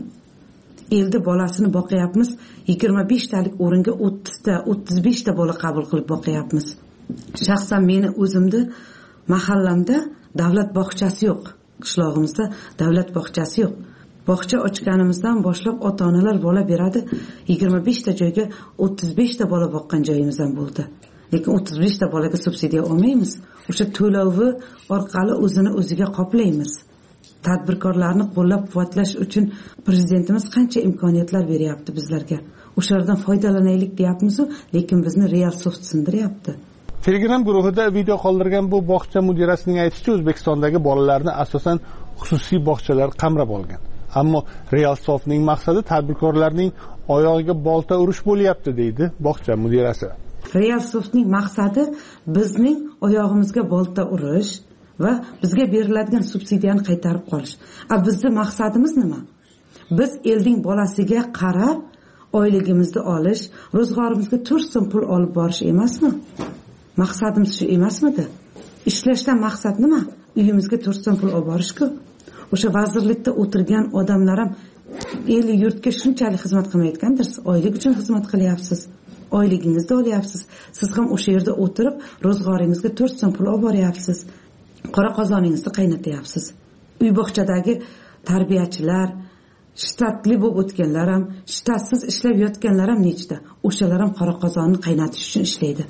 Speaker 15: Elda bolasini boqyapmiz, yigirma besh talik o'ringa o'ttiz ta, o'ttiz besh ta bola qabul qilib boqyapmiz. Shaxsan meni o'zimni mahallamda davlat bog'chasi yo'q. Qishlog'imizda davlat bog'chasi yo'q. Bog'cha ochganimizdan boshlab ota-onalar bola beradi. yigirma besh ta joyga o'ttiz besh ta bola boqqan joyimiz ham bo'ldi. Lekin o'ttiz besh ta bolaga subsidiya olmaymiz. O'sha to'lovi orqali o'zini o'ziga qoplaymiz. Tadbirkorlarni qo'llab-quvvatlash uchun prezidentimiz qancha imkoniyatlar beryapti bizlarga. O'shalardan foydalanaylik deyapmiz-ku, lekin bizni Realsoft sindiryapti.
Speaker 26: Telegram guruhida video qoldirgan bu bog'cha mudirasining aytishicha, O'zbekistondagi bolalarni asosan xususiy bog'chalar qamrab olgan. Ammo Realsoftning maqsadi tadbirkorlarning oyog'iga bolta urish bo'lyapti, deydi bog'cha mudirasi.
Speaker 15: Realsoftning maqsadi bizning oyog'imizga bolta urish va bizga beriladigan subsidiyani qaytarib qolish. A bizning maqsadimiz nima? Biz elning bolasiga qarab oyligimizni olish, ro'zg'orimizga to'rt so'm pul olib borish emasmi? Maqsadimiz shu emasmidi? Ishlashdan maqsad nima? Uyimizga to'rt so'm pul olib borish-ku. O'sha vazirlikda o'tirgan odamlar ham el yurtga shunchalik xizmat qilmayotgandirsiz. Oylik uchun xizmat qilyapsiz. Oyligingizni olyapsiz. Siz ham o'sha yerda o'tirib ro'zg'oringizga to'rt so'm pul olib boryapsiz. Qora qozoningizni qaynatyapsiz. Uy bog'chadagi tarbiyachilar, shtatli bo'lib o'tganlar ham, shtatsiz ishlab yotganlar ham nechta. O'shalar ham qora qozonni qaynatish uchun ishlaydi.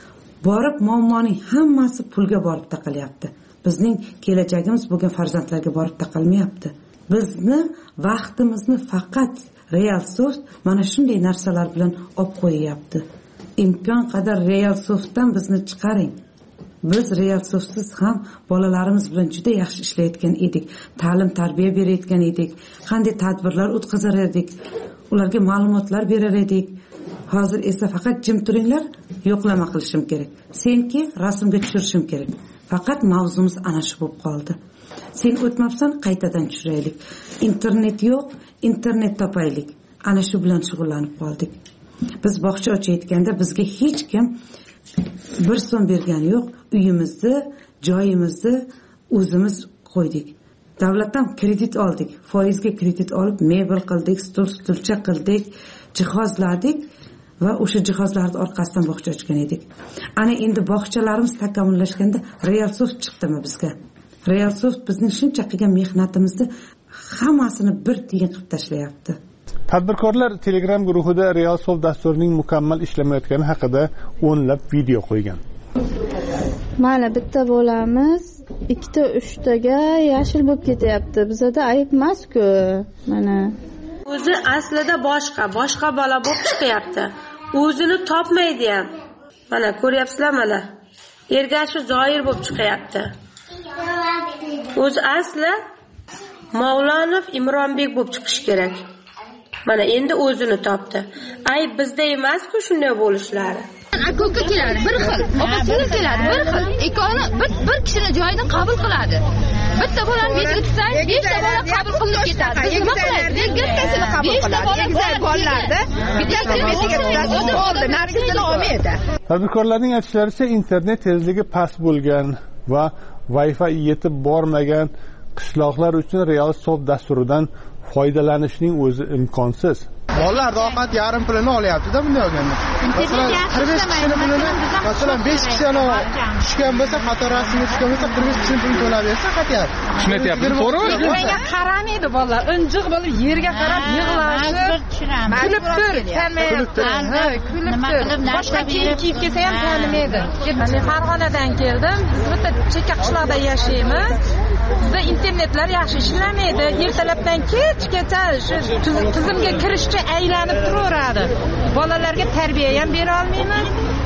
Speaker 15: Borib muammoning hammasi pulga borib taqalyapti. Bizning kelajagimiz bo'lgan farzandlarga borib taqalmayapti. Bizni vaqtimizni faqat Realsoft mana shunday narsalar bilan olib qo'yapti. Imkon qadar Realsoftdan bizni chiqaring. Biz Realsoftsiz ham bolalarimiz bilan juda yaxshi ishlayotgan edik. Ta'lim, tarbiya berayotgan edik. Qanday tadbirlar o'tkazar edik. Ularga ma'lumotlar berar edik. Hozir esa faqat jim turinglar, yo'qlama qilishim kerak. Senki rasmga tushirishim kerak. Faqat mavzumiz ana shu bo'lib qoldi. Sen o'tmabsan, qaytadan tushiraylik. Internet yo'q, internet topaylik. Ana shu bilan shug'ullanib qoldik. Biz bog'cha ochayotganda bizga hech kim bir so'm bergani yo'q. Uyimizni, joyimizni o'zimiz qo'ydik. Davlatdan kredit oldik. Foizga kredit olib, mebel qildik, stol, stulcha qildik, jihozladik va o'sha jihozlarning orqasidan bog'cha ochgan edik. Ana endi bog'chalarimiz takomillashganda Realsoft chiqdimi bizga? Realsoft bizning shuncha qilgan mehnatimizni hammasini bir tiyin qilib tashlayapti.
Speaker 26: Tadbirkorlar Telegram guruhida Realsoft dasturining mukammal ishlamayotgani haqida o'nlab video qo'ygan.
Speaker 11: Mana bitta bo'lamiz, ikkita, uchtaga yashil bo'lib ketyapti. Bizda ayb emas-ku. Mana
Speaker 27: o'zi aslida boshqa, boshqa bola bo'lib chiqyapti. O'zini topmaydi ham. Mana ko'ryapsizlar mana. Ergashi Zoir bo'lib chiqyapti. O'zi asli Mavlonov Imronbek bo'lib chiqish kerak. mana endi o'zini topdi. Ay bizda emas-ku shunday bo'lishlari.
Speaker 10: Aka-uka keladi bir xil, opa-singil keladi bir xil. Ikkovini bir bir kishini joyidan qabul qiladi. Bitta bolani beshga tutsangiz, beshta bola qabul qilinib ketadi. Biz nima qilaylik? Bittasini qabul qiladi. Egizak bolalarda bittasini beshga tutasiz, bo'ldi, narigisini olmaydi.
Speaker 26: Tadbirkorlarning aytishlaricha, internet tezligi past bo'lgan va Wi-Fi yetib bormagan qishloqlar uchun Real Stop dasturidan foydalanishning o'zi imkonsiz.
Speaker 7: Bolalar ovqat yarim pulini olyapti-da bunday olganda. Masalan, qirq besh kishining pulini, masalan, besh kishini tushgan bo'lsa, qator rasmga tushgan bo'lsa, qirq besh kishining pulini to'lab bersa, qaytyapti. Tushunmayapti, to'g'rimi?
Speaker 8: Menga qaramaydi bolalar, injiq bo'lib yerga qarab yig'lashib, kulib tur, tanmayapti. Ha, kulib tur. Boshqa kiyim kiyib kelsa ham tanimaydi. Men Farg'onadan keldim. Biz bitta chekka qishloqda yashaymiz. Bizda internetlar yaxshi ishlamaydi. Ertalabdan kechgacha shu tizimga kirishcha aylanib turaveradi. Bolalarga tarbiya ham bera olmaymiz.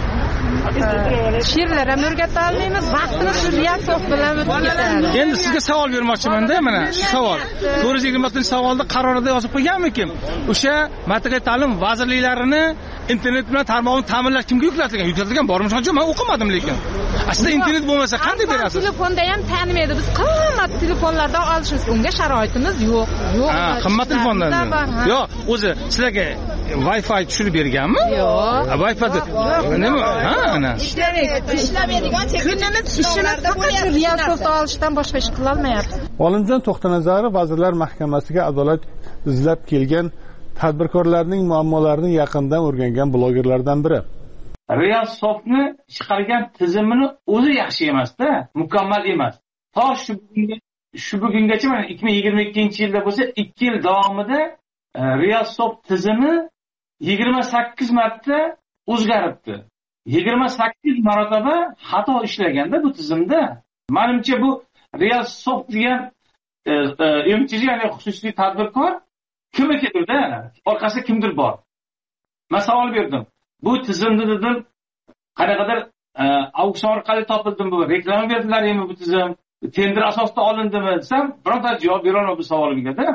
Speaker 8: She'rlar ham o'rgata olmaymiz. Vaqtini shu riyasot bilan o'tkazamiz.
Speaker 3: Endi sizga savol bermoqchiman-da, mana shu savol. to'rt yuz yigirma oltinchi savolda qarorida yozib qo'yganmikin? O'sha Matbuot ta'lim vazirliklarini internet bilan tarmog'ini ta'minlash kimga yuklatilgan? Yuklatilgan bormi? Shuncha men o'qimadim lekin. Aslida internet bo'lmasa qanday berasiz?
Speaker 8: Telefonda ham tanimaydi. Biz qimmat telefonlardan olishimiz, unga sharoitimiz yo'q. Yo'q.
Speaker 3: Ha, qimmat telefondan. Yo'q, o'zi sizlarga Wi-Fi tushirib berganmi?
Speaker 8: Yo'q.
Speaker 3: Wi-Fi nima? Ha, ana.
Speaker 8: Ishlamaydi. Ishlamaydigan kunimiz ishimiz faqat riyasot olishdan boshqa ish qila olmayapmiz.
Speaker 26: Olimjon To'xtanazarov Vazirlar Mahkamasiga adolat izlab kelgan tadbirkorlarning muammolarini yaqindan o'rgangan blogerlardan biri.
Speaker 14: Riyasotni chiqargan tizimini o'zi yaxshi emas-da, mukammal emas. To shu shu bugungacha mana ikki ming yigirma ikkinchi yilda bo'lsa, ikki yil davomida Riyasot tizimi yigirma sakkiz marta o'zgaribdi. yigirma sakkiz marotaba xato ishlaganda bu tizimda. Menimcha bu Riyasot degan M T J ya'ni xususiy tadbirkor kimnikidir-da? Orqasida kimdir bor. Men savol berdim. Bu tizimni dedim, qanaqadir auksion orqali topildim bu, reklama berdilarmi bu tizim, tender asosida olindimi desam, bironta javob bera olmadi bu savolimga-da.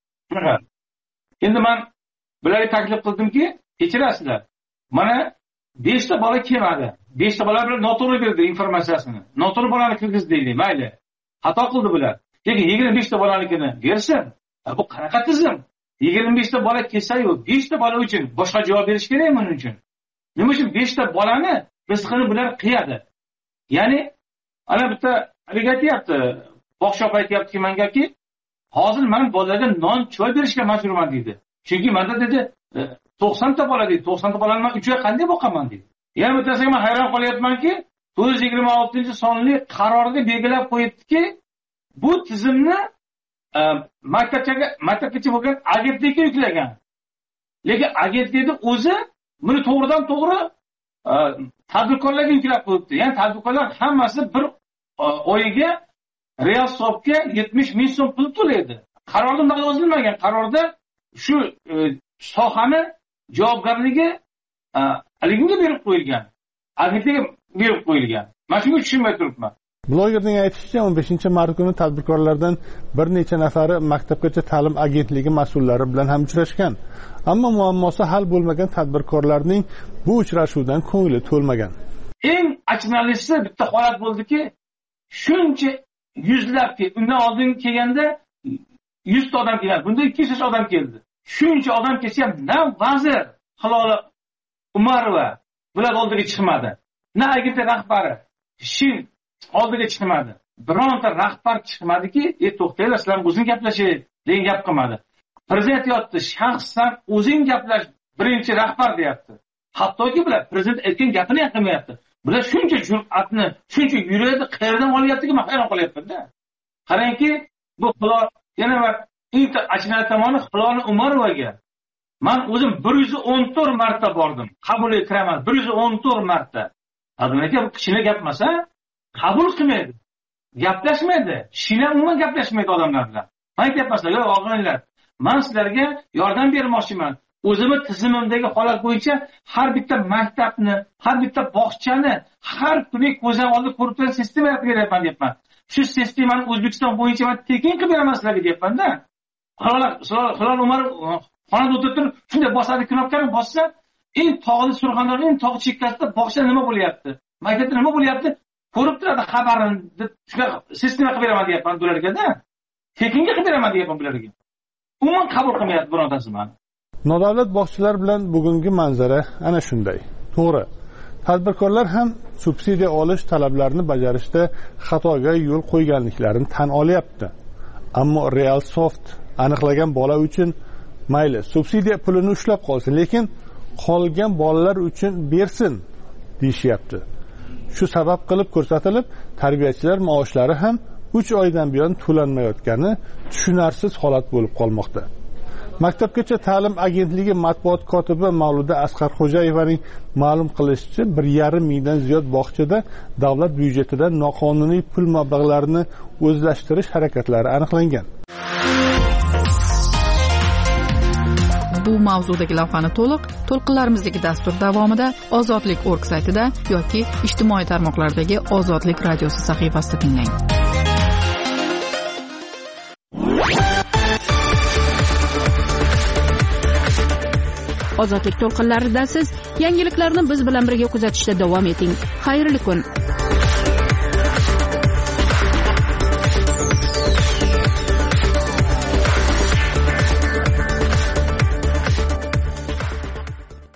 Speaker 14: Endi men bularga taklif qildimki, kechirasizlar. Mana beshta bola kelmadi. beshta bola bilan noto'g'ri berdi informatsiyasini. Noto'g'ri bolani kirgiz deylik, mayli. Xato qildi bular. Lekin yigirma beshta bolanikini bersin. Bu qanaqa tizim? yigirma beshta bola kelsa-yu, beshta bola uchun boshqa javob berish kerak buning uchun. Nima uchun beshta bolani rizqini bular qiyadi? Ya'ni ana bitta haliga aytayapti, boqshop aytayapti mengaki, hozir men bolalarga non choy berishga majburman deydi. Chunki menda dedi to'qson ta bola deydi, to'qson ta bolani men uchga qanday boqaman deydi. Yana bittasiga men hayron qolyapmanki, to'rt yuz yigirma oltinchi sonli qarorda belgilab qo'yibdiki, bu tizimni maktabgacha maktabgacha bo'lgan agentlikka yuklagan. Lekin agentlikning o'zi buni to'g'ridan to'g'ri tadbirkorlarga yuklab qo'yibdi. Ya'ni tadbirkorlar hammasi bir oyiga Riyasotga yetmish ming so'm pul to'laydi. Qarorda bunday yozilmagan. Qarorda shu sohani javobgarligi haligiga berib qo'yilgan. Agentlikka berib qo'yilgan. Men shunga tushunmay turibman.
Speaker 26: Blogerning aytishicha, o'n beshinchi mart kuni tadbirkorlardan bir necha nafari maktabgacha ta'lim agentligi mas'ullari bilan ham uchrashgan. Ammo muammosi hal bo'lmagan tadbirkorlarning bu uchrashuvdan ko'ngli to'lmagan.
Speaker 14: Eng achinarlisi bitta holat bo'ldiki, shuncha yuzlab, undan oldin kelganda yuz ta odam kelgan. Bunda ikki yuz odam keldi. Shuncha odam kelsa ham na vazir Hilola Umarova bular oldiga chiqmadi. Na agentlik rahbari Shin oldiga chiqmadi. Bironta rahbar chiqmadiki, "Ey to'xtanglar, sizlar o'zing gaplashing" degan gap qilmadi. Prezident yotdi, shaxsan o'zing gaplash, birinchi rahbar deyapti. Hattoki bular prezident aytgan gapini ham qilmayapti. Bular shuncha jur'atni, shuncha yurakni qayerdan olyaptiki, men hayron qolyapman-da. Qarangki, bu Hilol yana bir eng achinarli tomoni Hilola Umarovaga men o'zim bir yuz o'n to'rt marta bordim. Qabulga kiraman bir yuz o'n to'rt marta. Adamlarga bu kichkina gap emas, a? Qabul qilmaydi. Gaplashmaydi. Shina umuman gaplashmaydi odamlar bilan. Men aytyapman, "Yo'q, og'aylar, men sizlarga yordam bermoqchiman. O'zimni tizimimdagi holat bo'yicha har bitta maktabni, har bitta bog'chani har kuni ko'zim oldida ko'rib turgan sistema yaratib beryapman" deyapman. Shu sistemani O'zbekiston bo'yicha men tekin qilib beraman sizlarga deyapman-da. Hilola Hilola Umarov xonada o'tirib turib shunday bosadi knopkani bossa, eng tog'li Surxondaryoning eng tog' chekkasida bog'cha nima bo'lyapti, maktabda nima bo'lyapti ko'rib turadi xabarini deb shunday sistema qilib beraman deyapman bularga-da. Tekinga qilib beraman deyapman bularga. Umuman qabul qilmayapti birontasi mani.
Speaker 26: Nodavlat bog'chalar bilan bugungi manzara ana shunday. To'g'ri. Tadbirkorlar ham subsidiya olish talablarini bajarishda xatoga yo'l qo'yganliklarini tan olyapti. Ammo Realsoft aniqlagan bola uchun mayli, subsidiya pulini ushlab qolsin, lekin qolgan bolalar uchun bersin deyishyapti. Shu sabab qilib ko'rsatilib, tarbiyachilar maoshlari ham uch oydan buyon to'lanmayotgani tushunarsiz holat bo'lib qolmoqda. Maktabgacha ta'lim agentligi matbuot kotibi Mavluda Asqarxo'jayevaning ma'lum qilishicha, bir yarim mingdan ziyod bog'chada davlat byudjetidan noqonuniy pul mablag'larini o'zlashtirish harakatlari aniqlangan.
Speaker 1: Bu mavzudagi lavhani to'liq to'lqinlarimizdagi dastur davomida Ozodlik nokta org saytida yoki ijtimoiy tarmoqlardagi Ozodlik radiosi sahifasida tinglang. Ozodlik to'lqinlarida siz yangiliklarni biz bilan birga kuzatishda davom eting. Xayrli kun.